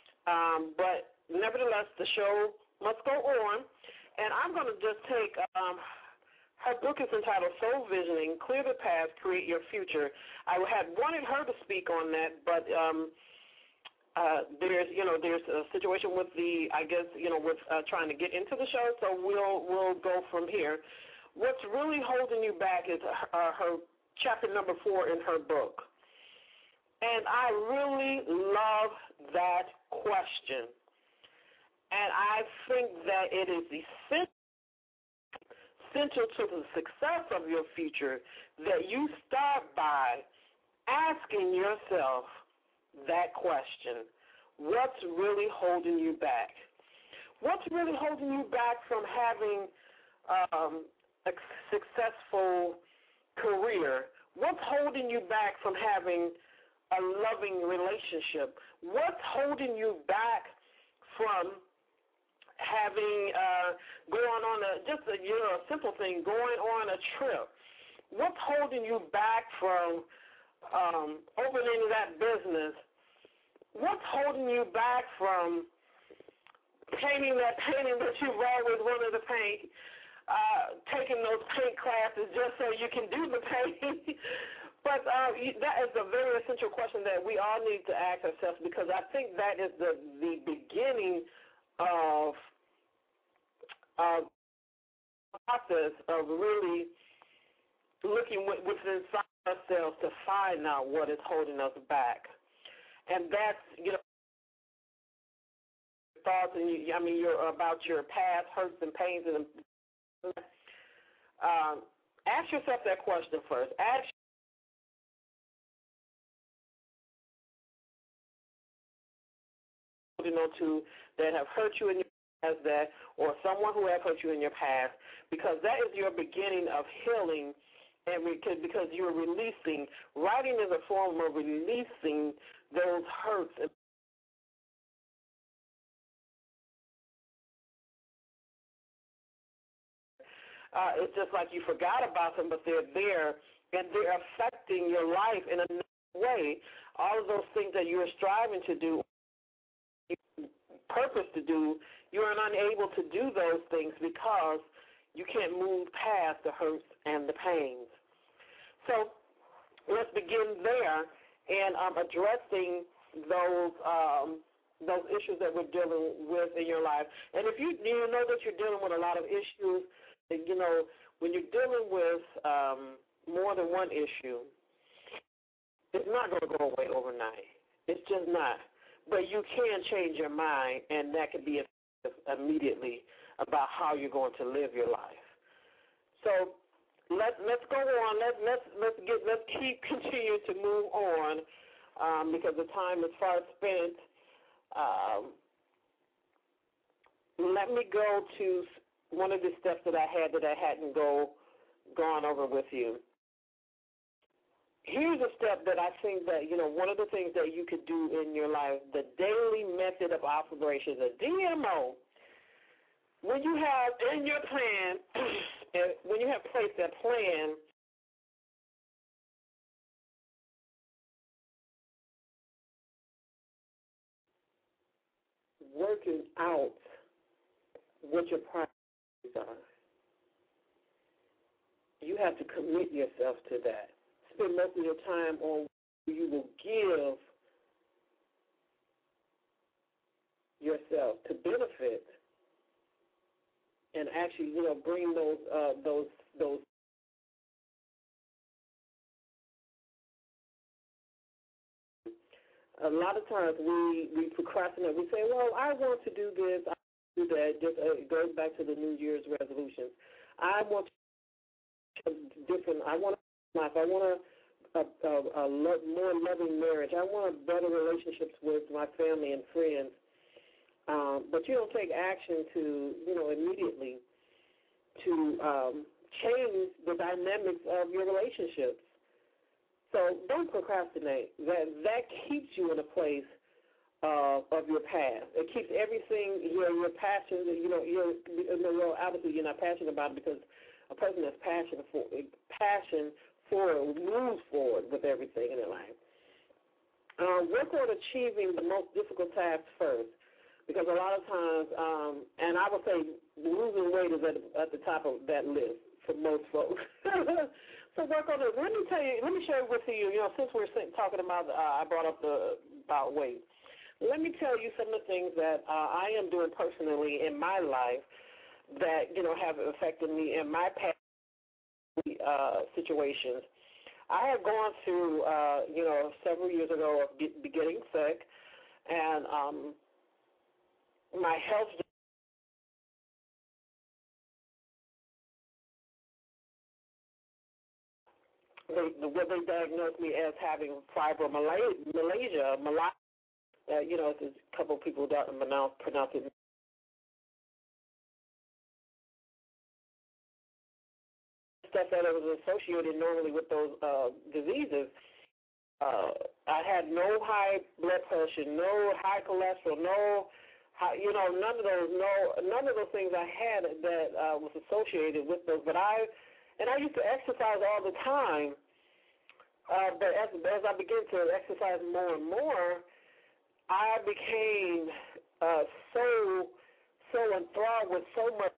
But nevertheless, the show must go on. And I'm going to just take, her book is entitled Soul Visioning, Clear the Path, Create Your Future. I had wanted her to speak on that, but there's a situation with with trying to get into the show, so we'll go from here. What's really holding you back is her chapter number 4 in her book. And I really love that question. And I think that it is essential to the success of your future that you start by asking yourself that question. What's really holding you back? What's really holding you back from having a successful career? What's holding you back from having a loving relationship? What's holding you back from having going on a simple thing, going on a trip? What's holding you back from opening that business? What's holding you back from painting that painting that you've always wanted to paint? Taking those paint classes just so you can do the painting. But that is a very essential question that we all need to ask ourselves, because I think that is the beginning of a process of really looking within ourselves to find out what is holding us back. And that's, thoughts and you're about your past hurts and pains and ask yourself that question first. Ask to that have hurt you in your past, or someone who have hurt you in your past, because that is your beginning of healing, and because you're releasing. Writing is a form of releasing those hurts. It's just like you forgot about them, but they're there, and they're affecting your life in a way. All of those things that you're striving to do, purpose to do, you're unable to do those things because you can't move past the hurts and the pains. So let's begin there and addressing those issues that we're dealing with in your life. And if you know that you're dealing with a lot of issues, when you're dealing with more than one issue, it's not going to go away overnight. It's just not. But you can change your mind, and that can be immediately about how you're going to live your life. So let's go on. Let's keep continue to move on because the time is far spent. Let me go to one of the steps that I hadn't gone over with you. Here's a step that I think that, one of the things that you could do in your life, the daily method of operation, the DMO. When you have in your plan, when you have placed that plan, working out what your priorities are, you have to commit yourself to that. Spend most of your time on what you will give yourself to benefit and actually, bring those. A lot of times we procrastinate. We say, well, I want to do this, I want to do that. It goes back to the New Year's resolutions. I want different. I want life. I want a more loving marriage. I want better relationships with my family and friends. But you don't take action to, immediately to change the dynamics of your relationships. So don't procrastinate. That keeps you in a place of your past. It keeps everything, your passion, obviously you're not passionate about it because a person that's passion for it moves forward with everything in their life. Work on achieving the most difficult tasks first. Because a lot of times, and I would say losing weight is at the top of that list for most folks. So work on it. Let me share with you, since we're talking about, I brought up about weight. Let me tell you some of the things that I am doing personally in my life that, have affected me in my past situations. I had gone through, several years ago of getting sick, and my health what they diagnosed me as having fibromyalgia. There's a couple of people that pronounce it. Stuff that was associated normally with those diseases. I had no high blood pressure, no high cholesterol, none of those things I had that was associated with those. But I used to exercise all the time. But as I began to exercise more and more, I became so enthralled with so much.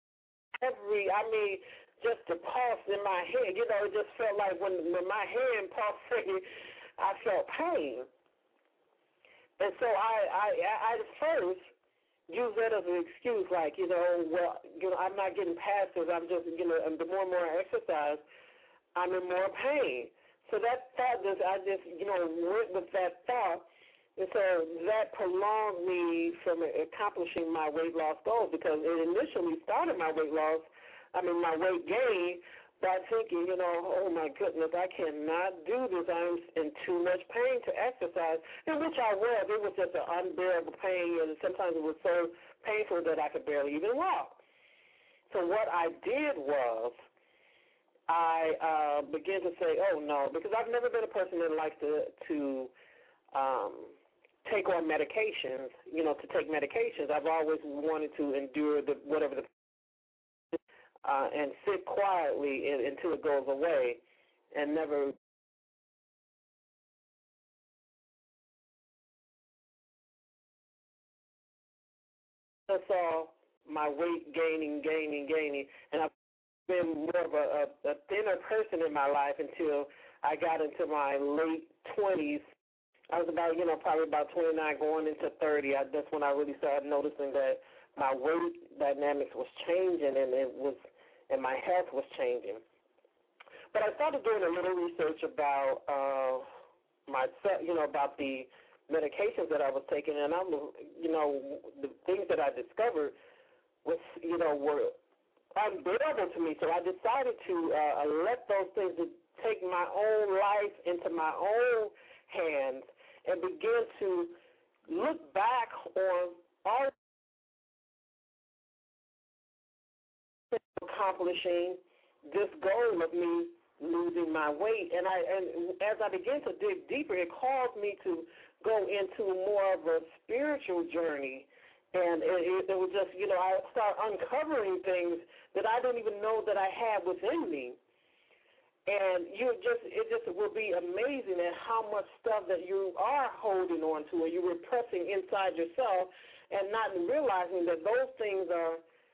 Just the pulse in my head. It just felt like when my hand pulsated, I felt pain. And so I at first use that as an excuse, like, I'm not getting past this. I'm just, and the more and more I exercise, I'm in more pain. So that thought, I just went with that thought, and so that prolonged me from accomplishing my weight loss goals because it initially started my my weight gain by thinking, oh my goodness, I cannot do this. I'm in too much pain to exercise, in which I was. It was just an unbearable pain, and sometimes it was so painful that I could barely even walk. So what I did was I began to say, oh no, because I've never been a person that likes to take on medications, to take medications. I've always wanted to endure whatever the and sit quietly until it goes away and never. That's all my weight gaining, and I've been more of a thinner person in my life until I got into my late 20s. I was about, probably about 29 going into 30. That's when I really started noticing that my weight dynamics was changing and my health was changing. But I started doing a little research about myself, about the medications that I was taking, and the things that I discovered was, were unbearable to me. So I decided to let those things take my own life into my own hands and begin to look back on all accomplishing this goal of me losing my weight. And as I began to dig deeper, it caused me to go into more of a spiritual journey. And it was just, I started uncovering things that I didn't even know that I had within me. And it just will be amazing at how much stuff that you are holding on to and you're repressing inside yourself and not realizing that those things are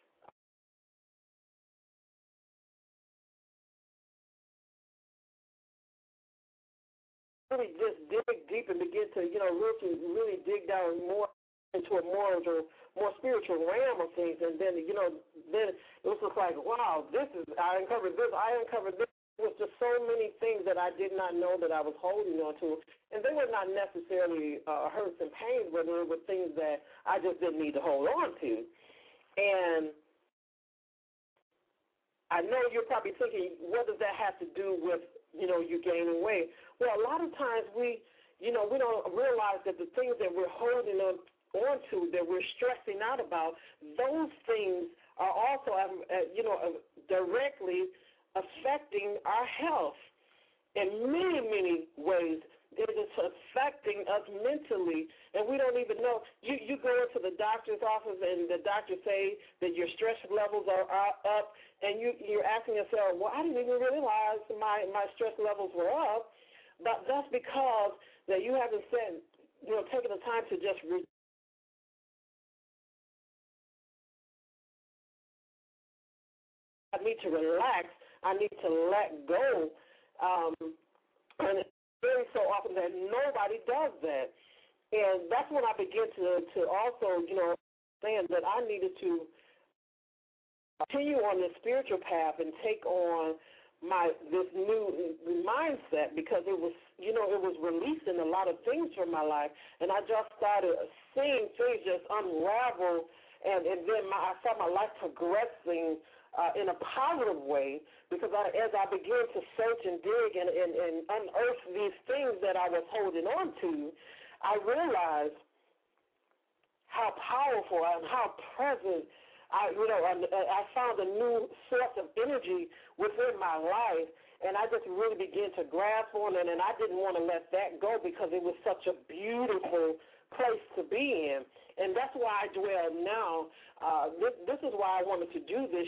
really just dig deep and begin to, really dig down more into a more spiritual realm of things. And then, then it was just like, wow, I uncovered this. There was just so many things that I did not know that I was holding on to. And they were not necessarily hurts and pains, but they were things that I just didn't need to hold on to. And I know you're probably thinking, what does that have to do with, you gaining weight? Well, a lot of times we don't realize that the things that we're holding onto, that we're stressing out about, those things are also, directly affecting our health in many, many ways. It is affecting us mentally, and we don't even know. You go into the doctor's office, and the doctor say that your stress levels are up, and you're asking yourself, well, I didn't even realize my stress levels were up. But that's because that you haven't taken the time to just I need to relax. I need to let go. And it's very so often that nobody does that. And that's when I began to also, understand that I needed to continue on this spiritual path and take on this new mindset, because it was releasing a lot of things from my life, and I just started seeing things just unravel, and then I saw my life progressing in a positive way, because as I began to search and dig and unearth these things that I was holding on to, I realized how powerful and how present I found a new source of energy within my life, and I just really began to grasp on it, and I didn't want to let that go because it was such a beautiful place to be in, and that's why I dwell now. This is why I wanted to do this.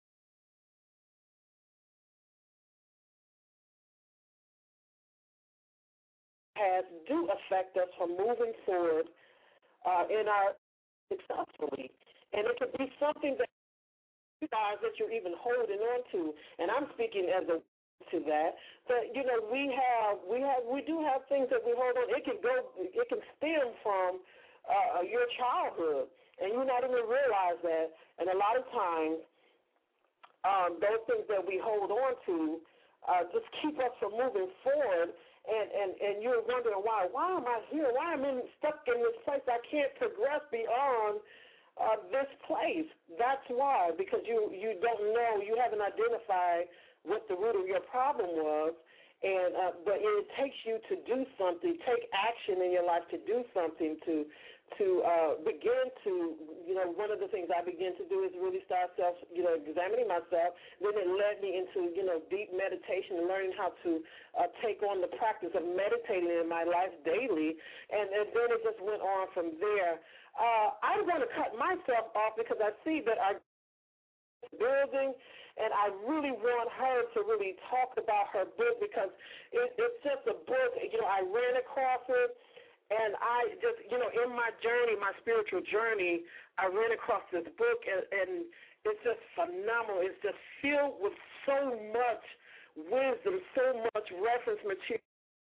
Do affect us from moving forward in our successfully. And it could be something that you guys that you're even holding on to. And I'm speaking as a to that. But we do have things that we hold on. It can stem from your childhood, and you not even realize that. And a lot of times, those things that we hold on to just keep us from moving forward. And you're wondering why am I here? Why am I stuck in this place? I can't progress beyond this place. That's why, because you don't know, you haven't identified what the root of your problem was, and but it takes you to do something, take action in your life to do something, to begin to, one of the things I began to do is really start examining myself. Then it led me into, deep meditation and learning how to take on the practice of meditating in my life daily, and then it just went on from there. I'm going to cut myself off because I see that our building, and I really want her to really talk about her book, because it's just a book. I ran across it, and I just, in my journey, my spiritual journey, I ran across this book, and it's just phenomenal. It's just filled with so much wisdom, so much reference material.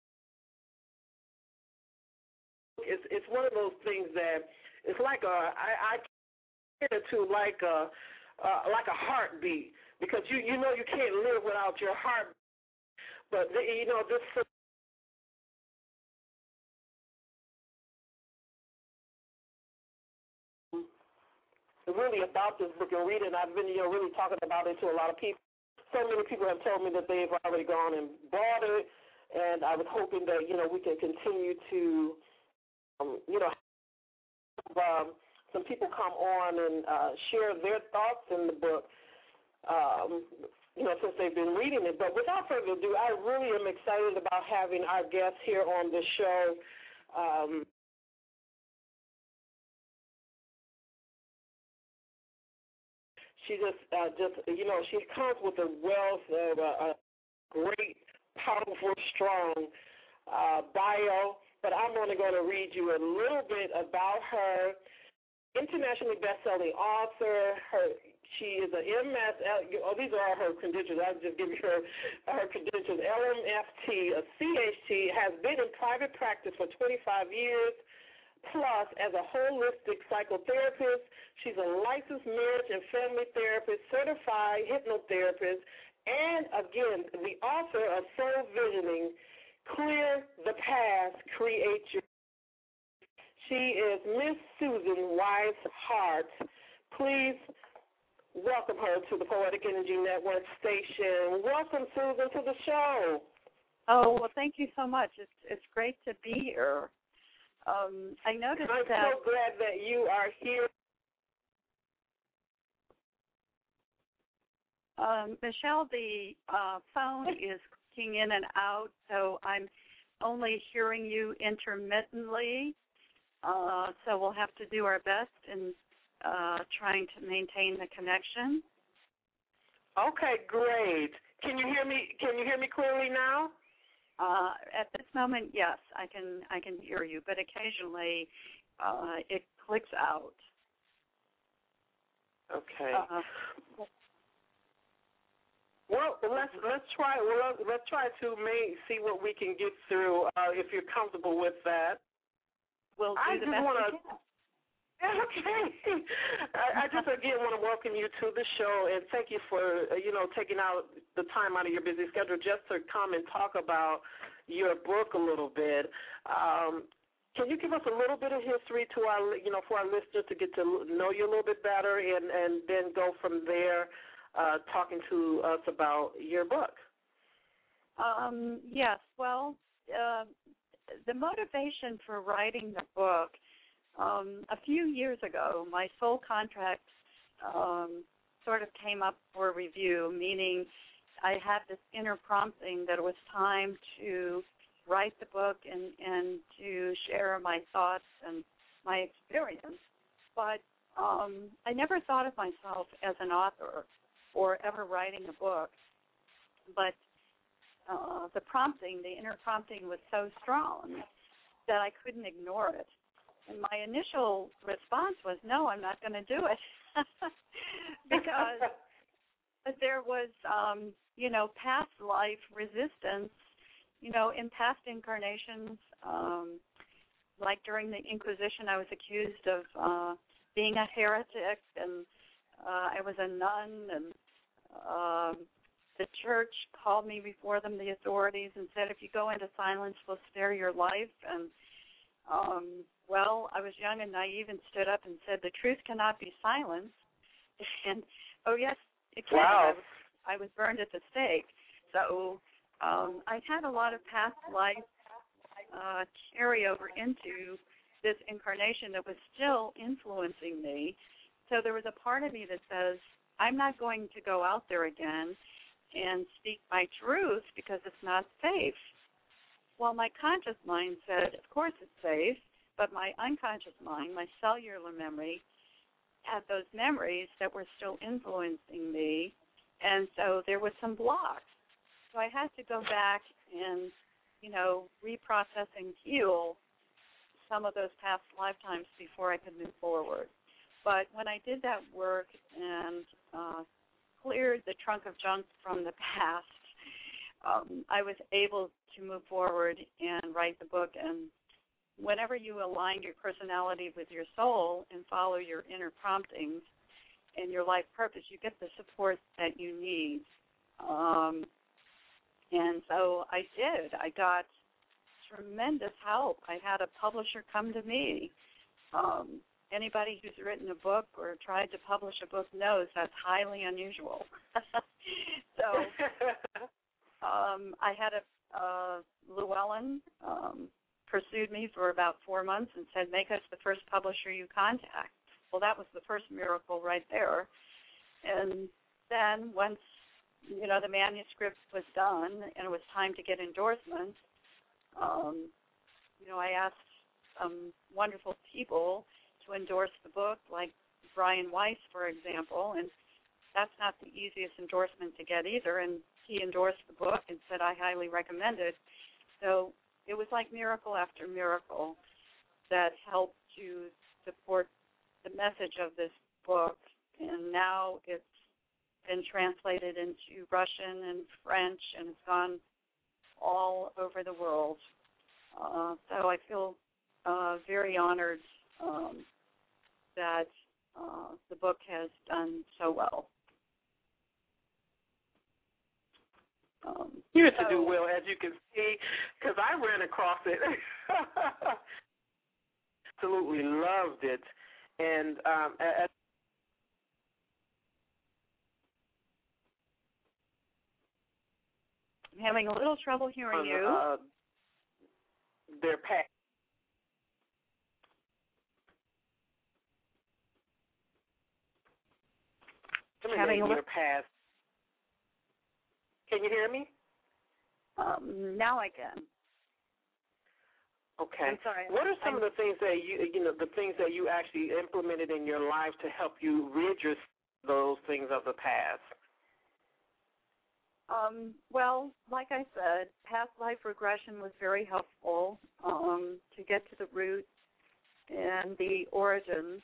It's one of those things that it's like I compare it to like a heartbeat, because you know you can't live without your heart. But you know, this really about this book and reading. I've been really talking about it to a lot of people. So many people have told me that they've already gone and bought it, and I was hoping that we can continue to have some people come on and share their thoughts in the book. Since they've been reading it. But without further ado, I really am excited about having our guest here on the show. She she comes with a wealth of a great, powerful, strong bio. But I'm only going to read you a little bit about her. Internationally best-selling author. She is an MS. These are all her credentials. I'll just give you her credentials. LMFT, a CHT, has been in private practice for 25 years. Plus, as a holistic psychotherapist, she's a licensed marriage and family therapist, certified hypnotherapist, and, again, the author of Soul Visioning, Clear the Path, Create Your. She is Miss Susan Wise Hart. Please welcome her to the Poetic Energy Network station. Welcome, Susan, to the show. Oh, well, thank you so much. It's great to be here. I noticed I'm so glad that you are here. Michelle, the phone is clicking in and out, so I'm only hearing you intermittently. So we'll have to do our best in trying to maintain the connection. Okay, great. Can you hear me? Can you hear me clearly now? At this moment, yes, I can hear you, but occasionally it clicks out. Okay. Well, let's try. Well, let's try to see what we can get through. If you're comfortable with that. We'll do the best we can. Okay. I just again want to welcome you to the show and thank you for taking out the time out of your busy schedule just to come and talk about your book a little bit. Can you give us a little bit of history to our for our listeners to get to know you a little bit better and then go from there talking to us about your book? Yes. Well, the motivation for writing the book. A few years ago, my soul contract sort of came up for review, meaning I had this inner prompting that it was time to write the book and to share my thoughts and my experience. But I never thought of myself as an author or ever writing a book. But the prompting, the inner prompting was so strong that I couldn't ignore it. And my initial response was, no, I'm not going to do it because there was, past life resistance, in past incarnations, like during the Inquisition, I was accused of being a heretic, and I was a nun, and the church called me before them, the authorities, and said, if you go into silence, we'll spare your life. And well, I was young and naive and stood up and said, the truth cannot be silenced. And, oh, yes, it can. Wow. I was burned at the stake. So I had a lot of past life carryover into this incarnation that was still influencing me. So there was a part of me that says, I'm not going to go out there again and speak my truth because it's not safe. Well, my conscious mind said, of course it's safe, but my unconscious mind, my cellular memory, had those memories that were still influencing me, and so there was some blocks. So I had to go back and, reprocess and heal some of those past lifetimes before I could move forward. But when I did that work and cleared the trunk of junk from the past, I was able to move forward and write the book. And whenever you align your personality with your soul and follow your inner promptings and your life purpose, you get the support that you need. And so I did. I got tremendous help. I had a publisher come to me. Anybody who's written a book or tried to publish a book knows that's highly unusual. So I had Llewellyn pursued me for about 4 months and said, make us the first publisher you contact. Well, that was the first miracle right there. And then once, the manuscript was done and it was time to get endorsements, I asked some wonderful people to endorse the book, like Brian Weiss, for example, and that's not the easiest endorsement to get either, and he endorsed the book and said, I highly recommend it. So it was like miracle after miracle that helped to support the message of this book, and now it's been translated into Russian and French, and it's gone all over the world. So I feel very honored that the book has done so well. You have to do well, as you can see, because I ran across it. Absolutely loved it. And I'm having a little trouble hearing you. Their past. Having a their past. Can you hear me? Now I can. Okay. I'm sorry. What are some of the things that you actually implemented in your life to help you rid yourself of those things of the past? Well, like I said, past life regression was very helpful to get to the root and the origin,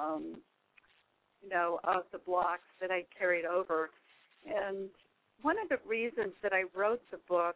of the blocks that I carried over. And one of the reasons that I wrote the book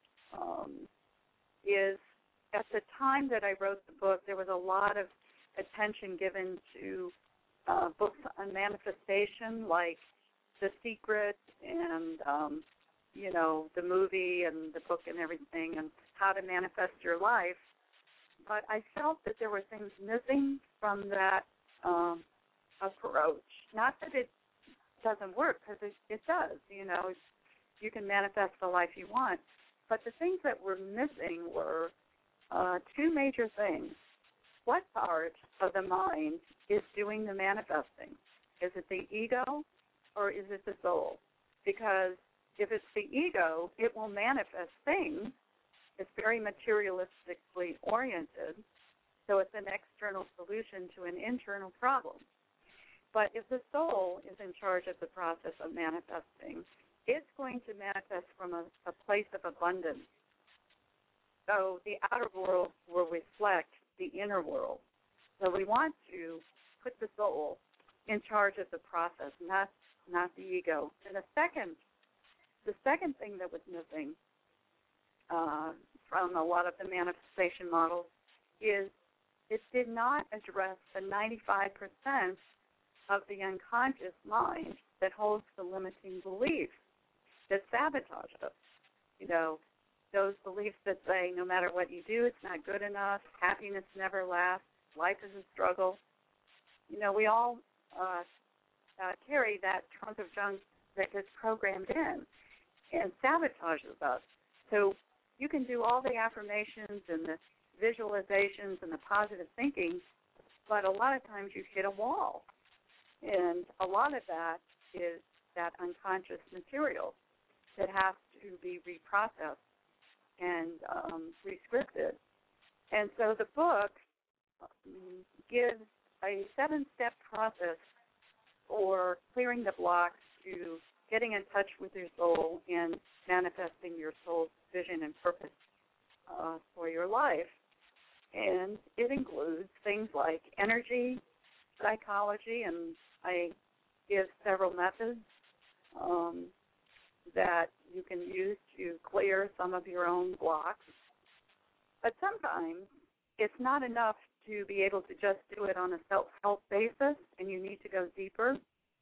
is at the time that I wrote the book, there was a lot of attention given to books on manifestation, like The Secret and, the movie and the book and everything, and how to manifest your life. But I felt that there were things missing from that approach. Not that it doesn't work, because it does. You can manifest the life you want. But the things that were missing were two major things. What part of the mind is doing the manifesting? Is it the ego or is it the soul? Because if it's the ego, it will manifest things. It's very materialistically oriented, so it's an external solution to an internal problem. But if the soul is in charge of the process of manifesting, it's going to manifest from a place of abundance. So the outer world will reflect the inner world. So we want to put the soul in charge of the process, not the ego. And the second thing that was missing from a lot of the manifestation models is it did not address the 95% of the unconscious mind that holds the limiting beliefs that sabotage us. Those beliefs that say no matter what you do, it's not good enough, happiness never lasts, life is a struggle. We all carry that trunk of junk that gets programmed in and sabotages us. So you can do all the affirmations and the visualizations and the positive thinking, but a lot of times you hit a wall. And a lot of that is that unconscious material that has to be reprocessed and rescripted. And so the book gives a 7-step process for clearing the blocks to getting in touch with your soul and manifesting your soul's vision and purpose for your life. And it includes things like energy, psychology, and I give several methods, that you can use to clear some of your own blocks. But sometimes it's not enough to be able to just do it on a self-help basis, and you need to go deeper.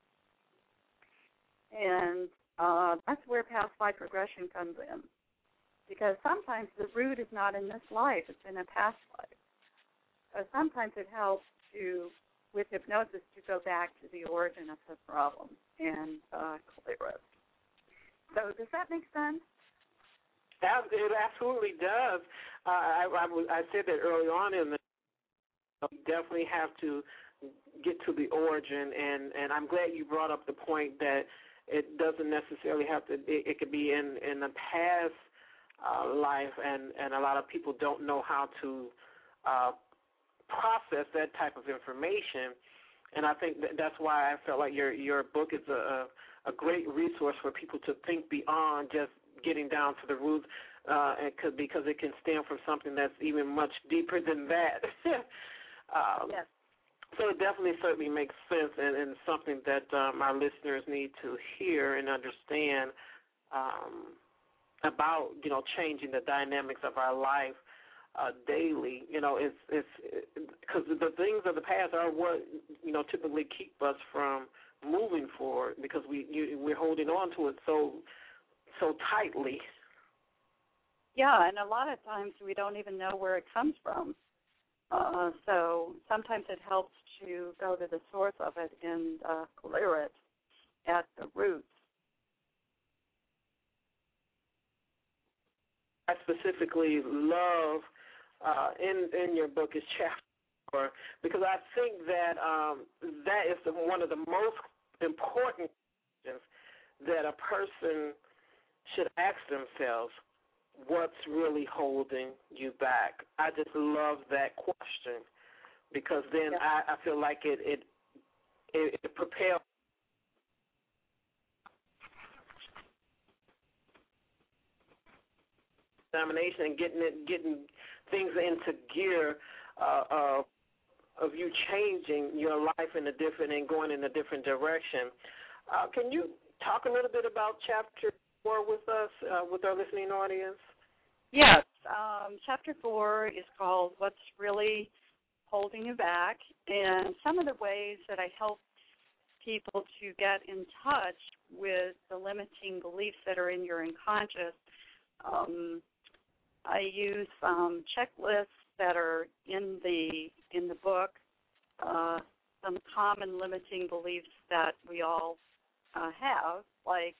And that's where past life regression comes in. Because sometimes the root is not in this life, it's in a past life. So sometimes it helps to, with hypnosis, to go back to the origin of the problem and clear it. So does that make sense? It absolutely does. I said that early on in the you definitely have to get to the origin, and I'm glad you brought up the point that it doesn't necessarily have to, it could be in the past life, and a lot of people don't know how to process that type of information, and I think that's why I felt like your book is a great resource for people to think beyond just getting down to the roots, because it can stem from something that's even much deeper than that. Yes. So it definitely certainly makes sense, and something that our listeners need to hear and understand about, changing the dynamics of our life daily. It's because the things of the past are what typically keep us from moving forward, because we're holding on to it so tightly. Yeah, and a lot of times we don't even know where it comes from. So sometimes it helps to go to the source of it and clear it at the roots. I specifically love in your book is chapter 4, because I think that that is one of the most important questions that a person should ask themselves. What's really holding you back? I just love that question, because then I feel like it propels examination and getting things into gear of you changing your life in a different and going in a different direction. Can you talk a little bit about chapter 4 with us, with our listening audience? Yes. Chapter 4 is called What's Really Holding You Back, and some of the ways that I help people to get in touch with the limiting beliefs that are in your unconscious. I use checklists that are in the book, some common limiting beliefs that we all have, like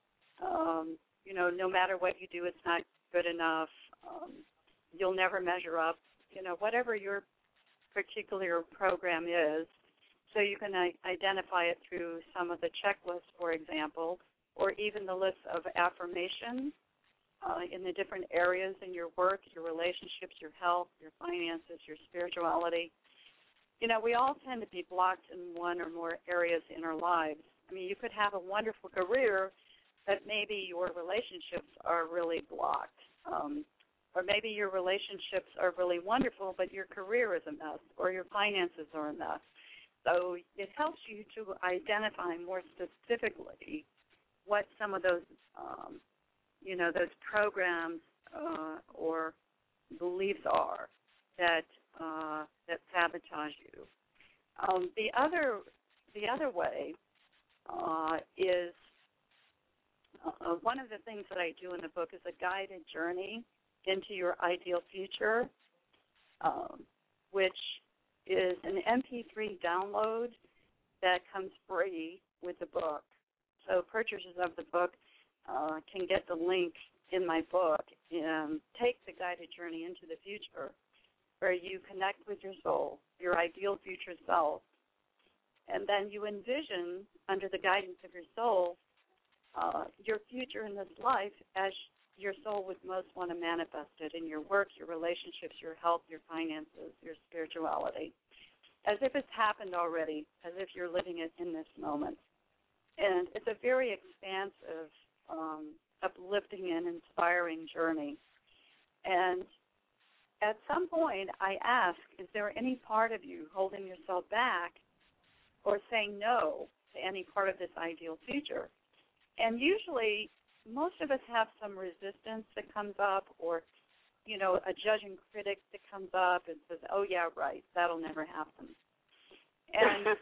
no matter what you do, it's not good enough. You'll never measure up. Whatever your particular program is, so you can identify it through some of the checklists, for example, or even the list of affirmations in the different areas in your work, your relationships, your health, your finances, your spirituality. We all tend to be blocked in one or more areas in our lives. I mean, you could have a wonderful career, but maybe your relationships are really blocked. Or maybe your relationships are really wonderful, but your career is a mess, or your finances are a mess. So it helps you to identify more specifically what some of those, those programs or beliefs are that sabotage you. The other way is one of the things that I do in the book is a guided journey into your ideal future, which is an MP3 download that comes free with the book. So purchasers of the book can get the link in my book and take the guided journey into the future, where you connect with your soul, your ideal future self, and then you envision, under the guidance of your soul, your future in this life as your soul would most want to manifest it in your work, your relationships, your health, your finances, your spirituality, as if it's happened already, as if you're living it in this moment. And it's a very expansive, uplifting and inspiring journey. And at some point I ask, is there any part of you holding yourself back or saying no to any part of this ideal future? And usually most of us have some resistance that comes up, or, you know, a judging critic that comes up and says, oh, yeah, right, that'll never happen. And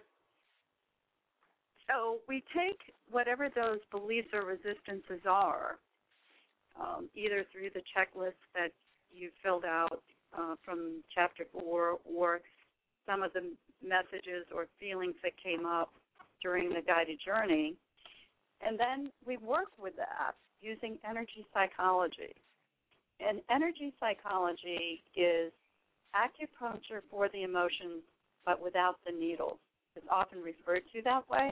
so we take whatever those beliefs or resistances are, either through the checklist that you filled out from Chapter 4 or some of the messages or feelings that came up during the guided journey, and then we work with that using energy psychology. And energy psychology is acupuncture for the emotions, but without the needles. It's often referred to that way.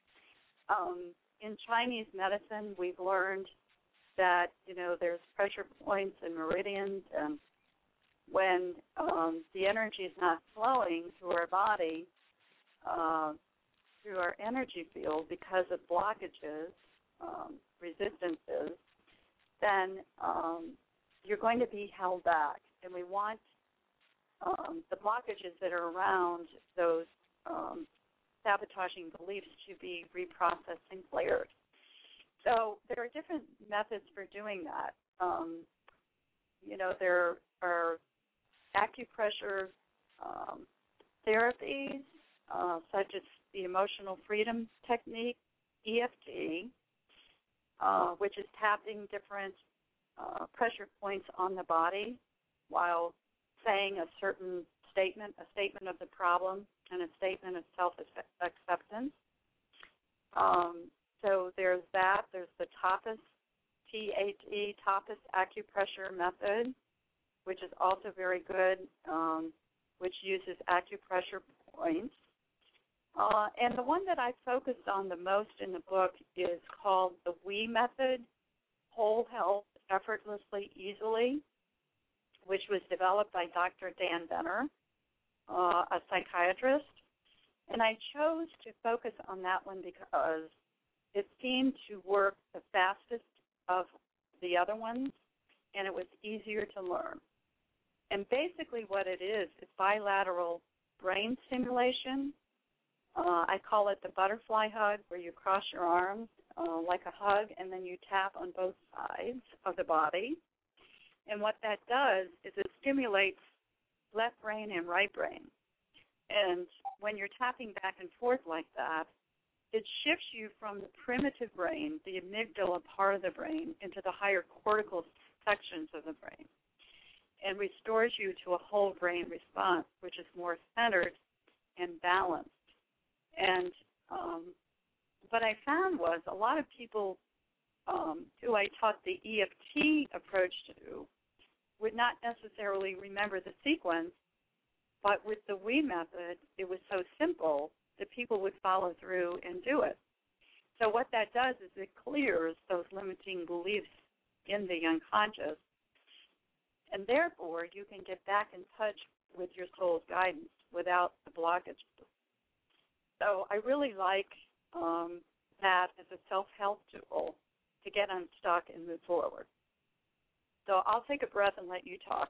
In Chinese medicine, we've learned that, you know, there's pressure points and meridians, and when the energy is not flowing through our body, through our energy field because of blockages, resistances, then you're going to be held back. And we want the blockages that are around those sabotaging beliefs to be reprocessed and cleared. So there are different methods for doing that. You know, there are acupressure therapies, such as the emotional freedom technique, EFT, which is tapping different pressure points on the body while saying a certain statement, a statement of the problem, and a statement of self-acceptance. So there's that. There's the TAPAS, T-A-P, TAPAS acupressure method, which is also very good, which uses acupressure points. And the one that I focused on the most in the book is called the WE method, Whole Health Effortlessly, Easily, which was developed by Dr. Dan Benner, a psychiatrist. And I chose to focus on that one because it seemed to work the fastest of the other ones, and it was easier to learn. And basically what it is bilateral brain stimulation. I call it the butterfly hug, where you cross your arms like a hug, and then you tap on both sides of the body. And what that does is it stimulates left brain and right brain. And when you're tapping back and forth like that, it shifts you from the primitive brain, the amygdala part of the brain, into the higher cortical sections of the brain, and restores you to a whole brain response, which is more centered and balanced. And what I found was a lot of people who I taught the EFT approach to would not necessarily remember the sequence, but with the WE method, it was so simple that people would follow through and do it. So what that does is it clears those limiting beliefs in the unconscious, and therefore you can get back in touch with your soul's guidance without the blockage. So I really like that as a self-help tool to get unstuck and move forward. So I'll take a breath and let you talk.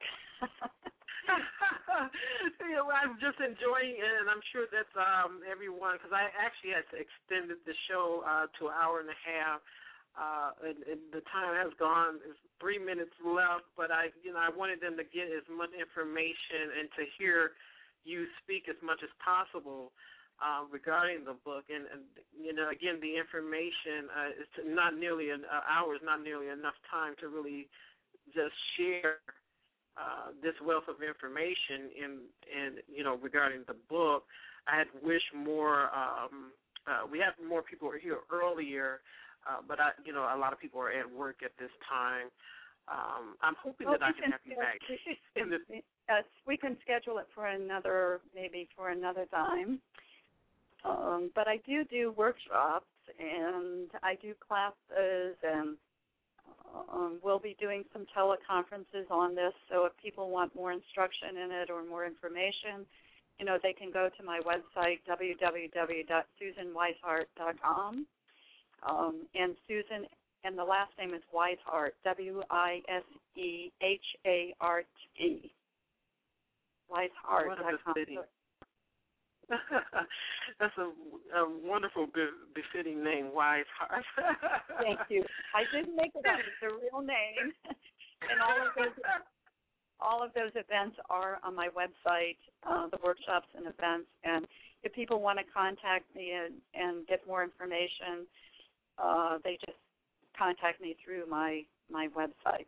You know, I'm just enjoying it, and I'm sure that's everyone, because I actually had to extend the show to an hour and a half, and the time has gone. There's 3 minutes left, but I wanted them to get as much information and to hear you speak as much as possible regarding the book. And again, the information is not nearly an hour is not nearly enough time to really just share this wealth of information regarding the book. I had wished more. We had more people here earlier, but a lot of people are at work at this time. I'm hoping that I can have you back. Yes, we can schedule it for another time. But I do workshops, and I do classes, and we'll be doing some teleconferences on this. So if people want more instruction in it or more information, they can go to my website, www.susanweishart.com. And Susan, and the last name is Weishart, Wishart. Weishart.com. That's a wonderful, befitting name, Wise Heart. Thank you. I didn't make it up. It's a real name. And all of those events are on my website, the workshops and events. And if people want to contact me and get more information, they just contact me through my website.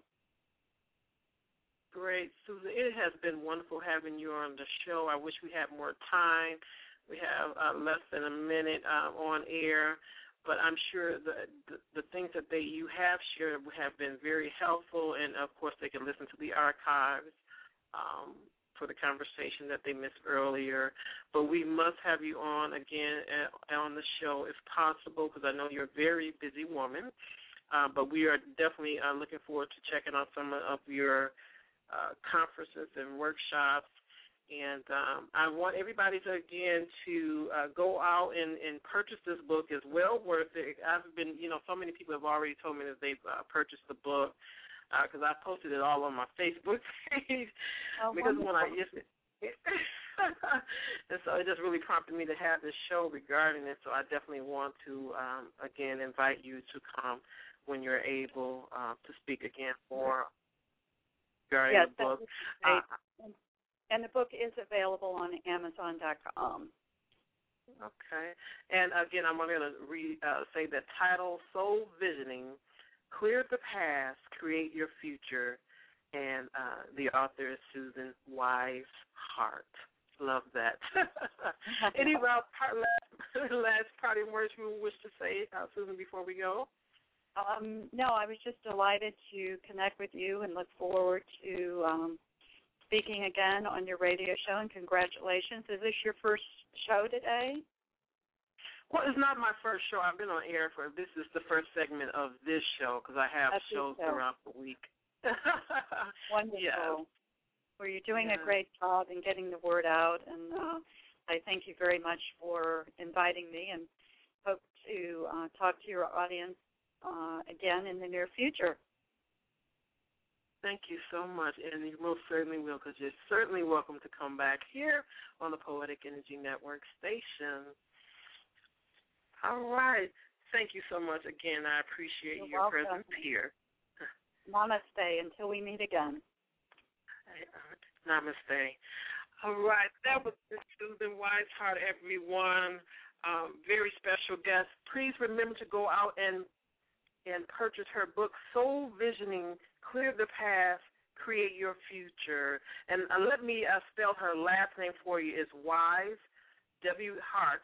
Great, Susan. It has been wonderful having you on the show. I wish we had more time. We have less than a minute on air, but I'm sure the things that you have shared have been very helpful, and, of course, they can listen to the archives for the conversation that they missed earlier. But we must have you on again on the show if possible, because I know you're a very busy woman, but we are definitely looking forward to checking out some of your conferences and workshops, and I want everybody to go out and purchase this book. It's well worth it. I've been, so many people have already told me that they've purchased the book because I posted it all on my Facebook page. Because wonderful. when and so it just really prompted me to have this show regarding it. So I definitely want to again invite you to come when you're able to speak again more. Yes, the book. And the book is available on Amazon.com. Okay. And, again, I'm going to say the title, Soul Visioning, Clear the Past, Create Your Future, and the author is Susan Wise Heart. Love that. Any last parting words you wish to say, Susan, before we go? No, I was just delighted to connect with you and look forward to speaking again on your radio show, and congratulations. Is this your first show today? Well, it's not my first show. I've been on air this is the first segment of this show because I have shows throughout the week. Wonderful. Yeah. Well, you're doing a great job in getting the word out, and I thank you very much for inviting me, and hope to talk to your audience again in the near future. Thank you so much, and you most certainly will, because you're certainly welcome to come back here on the Poetic Energy Network station. All right. Thank you so much again. I appreciate your presence here. Namaste until we meet again. Namaste. All right. That was Susan Wise Heart, everyone. Very special guest. Please remember to go out and purchase her book, Soul Visioning, Clear the Path, Create Your Future. And let me spell her last name for you. It's Wise, Heart,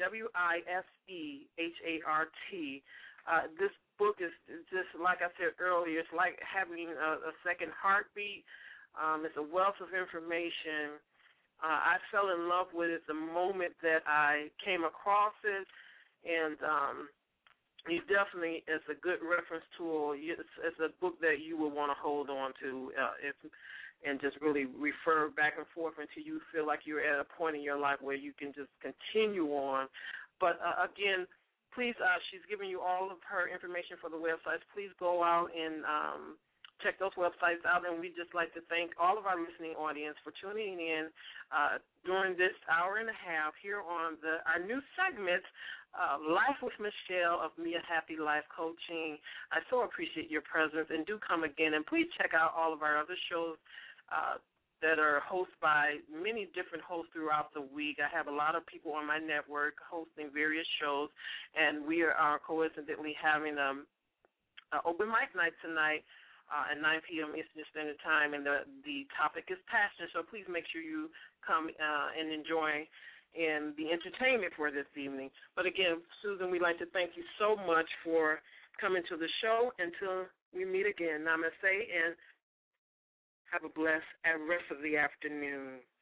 Wisehart. This book is just, like I said earlier, it's like having a second heartbeat. It's a wealth of information. I fell in love with it the moment that I came across it, and it definitely is a good reference tool. It's a book that you will want to hold on to and just really refer back and forth until you feel like you're at a point in your life where you can just continue on. But, again, please, she's giving you all of her information for the websites. Please go out and check those websites out, and we'd just like to thank all of our listening audience for tuning in during this hour and a half here on our new segment, Life with Michelle of Mia Happy Life Coaching. I so appreciate your presence, and do come again. And please check out all of our other shows that are hosted by many different hosts throughout the week. I have a lot of people on my network hosting various shows, and we are coincidentally having an open mic night tonight at 9 p.m. Eastern Standard Time, and the topic is passion. So please make sure you come and enjoy the entertainment for this evening. But again, Susan, we'd like to thank you so much for coming to the show. Until we meet again, namaste, and have a blessed rest of the afternoon.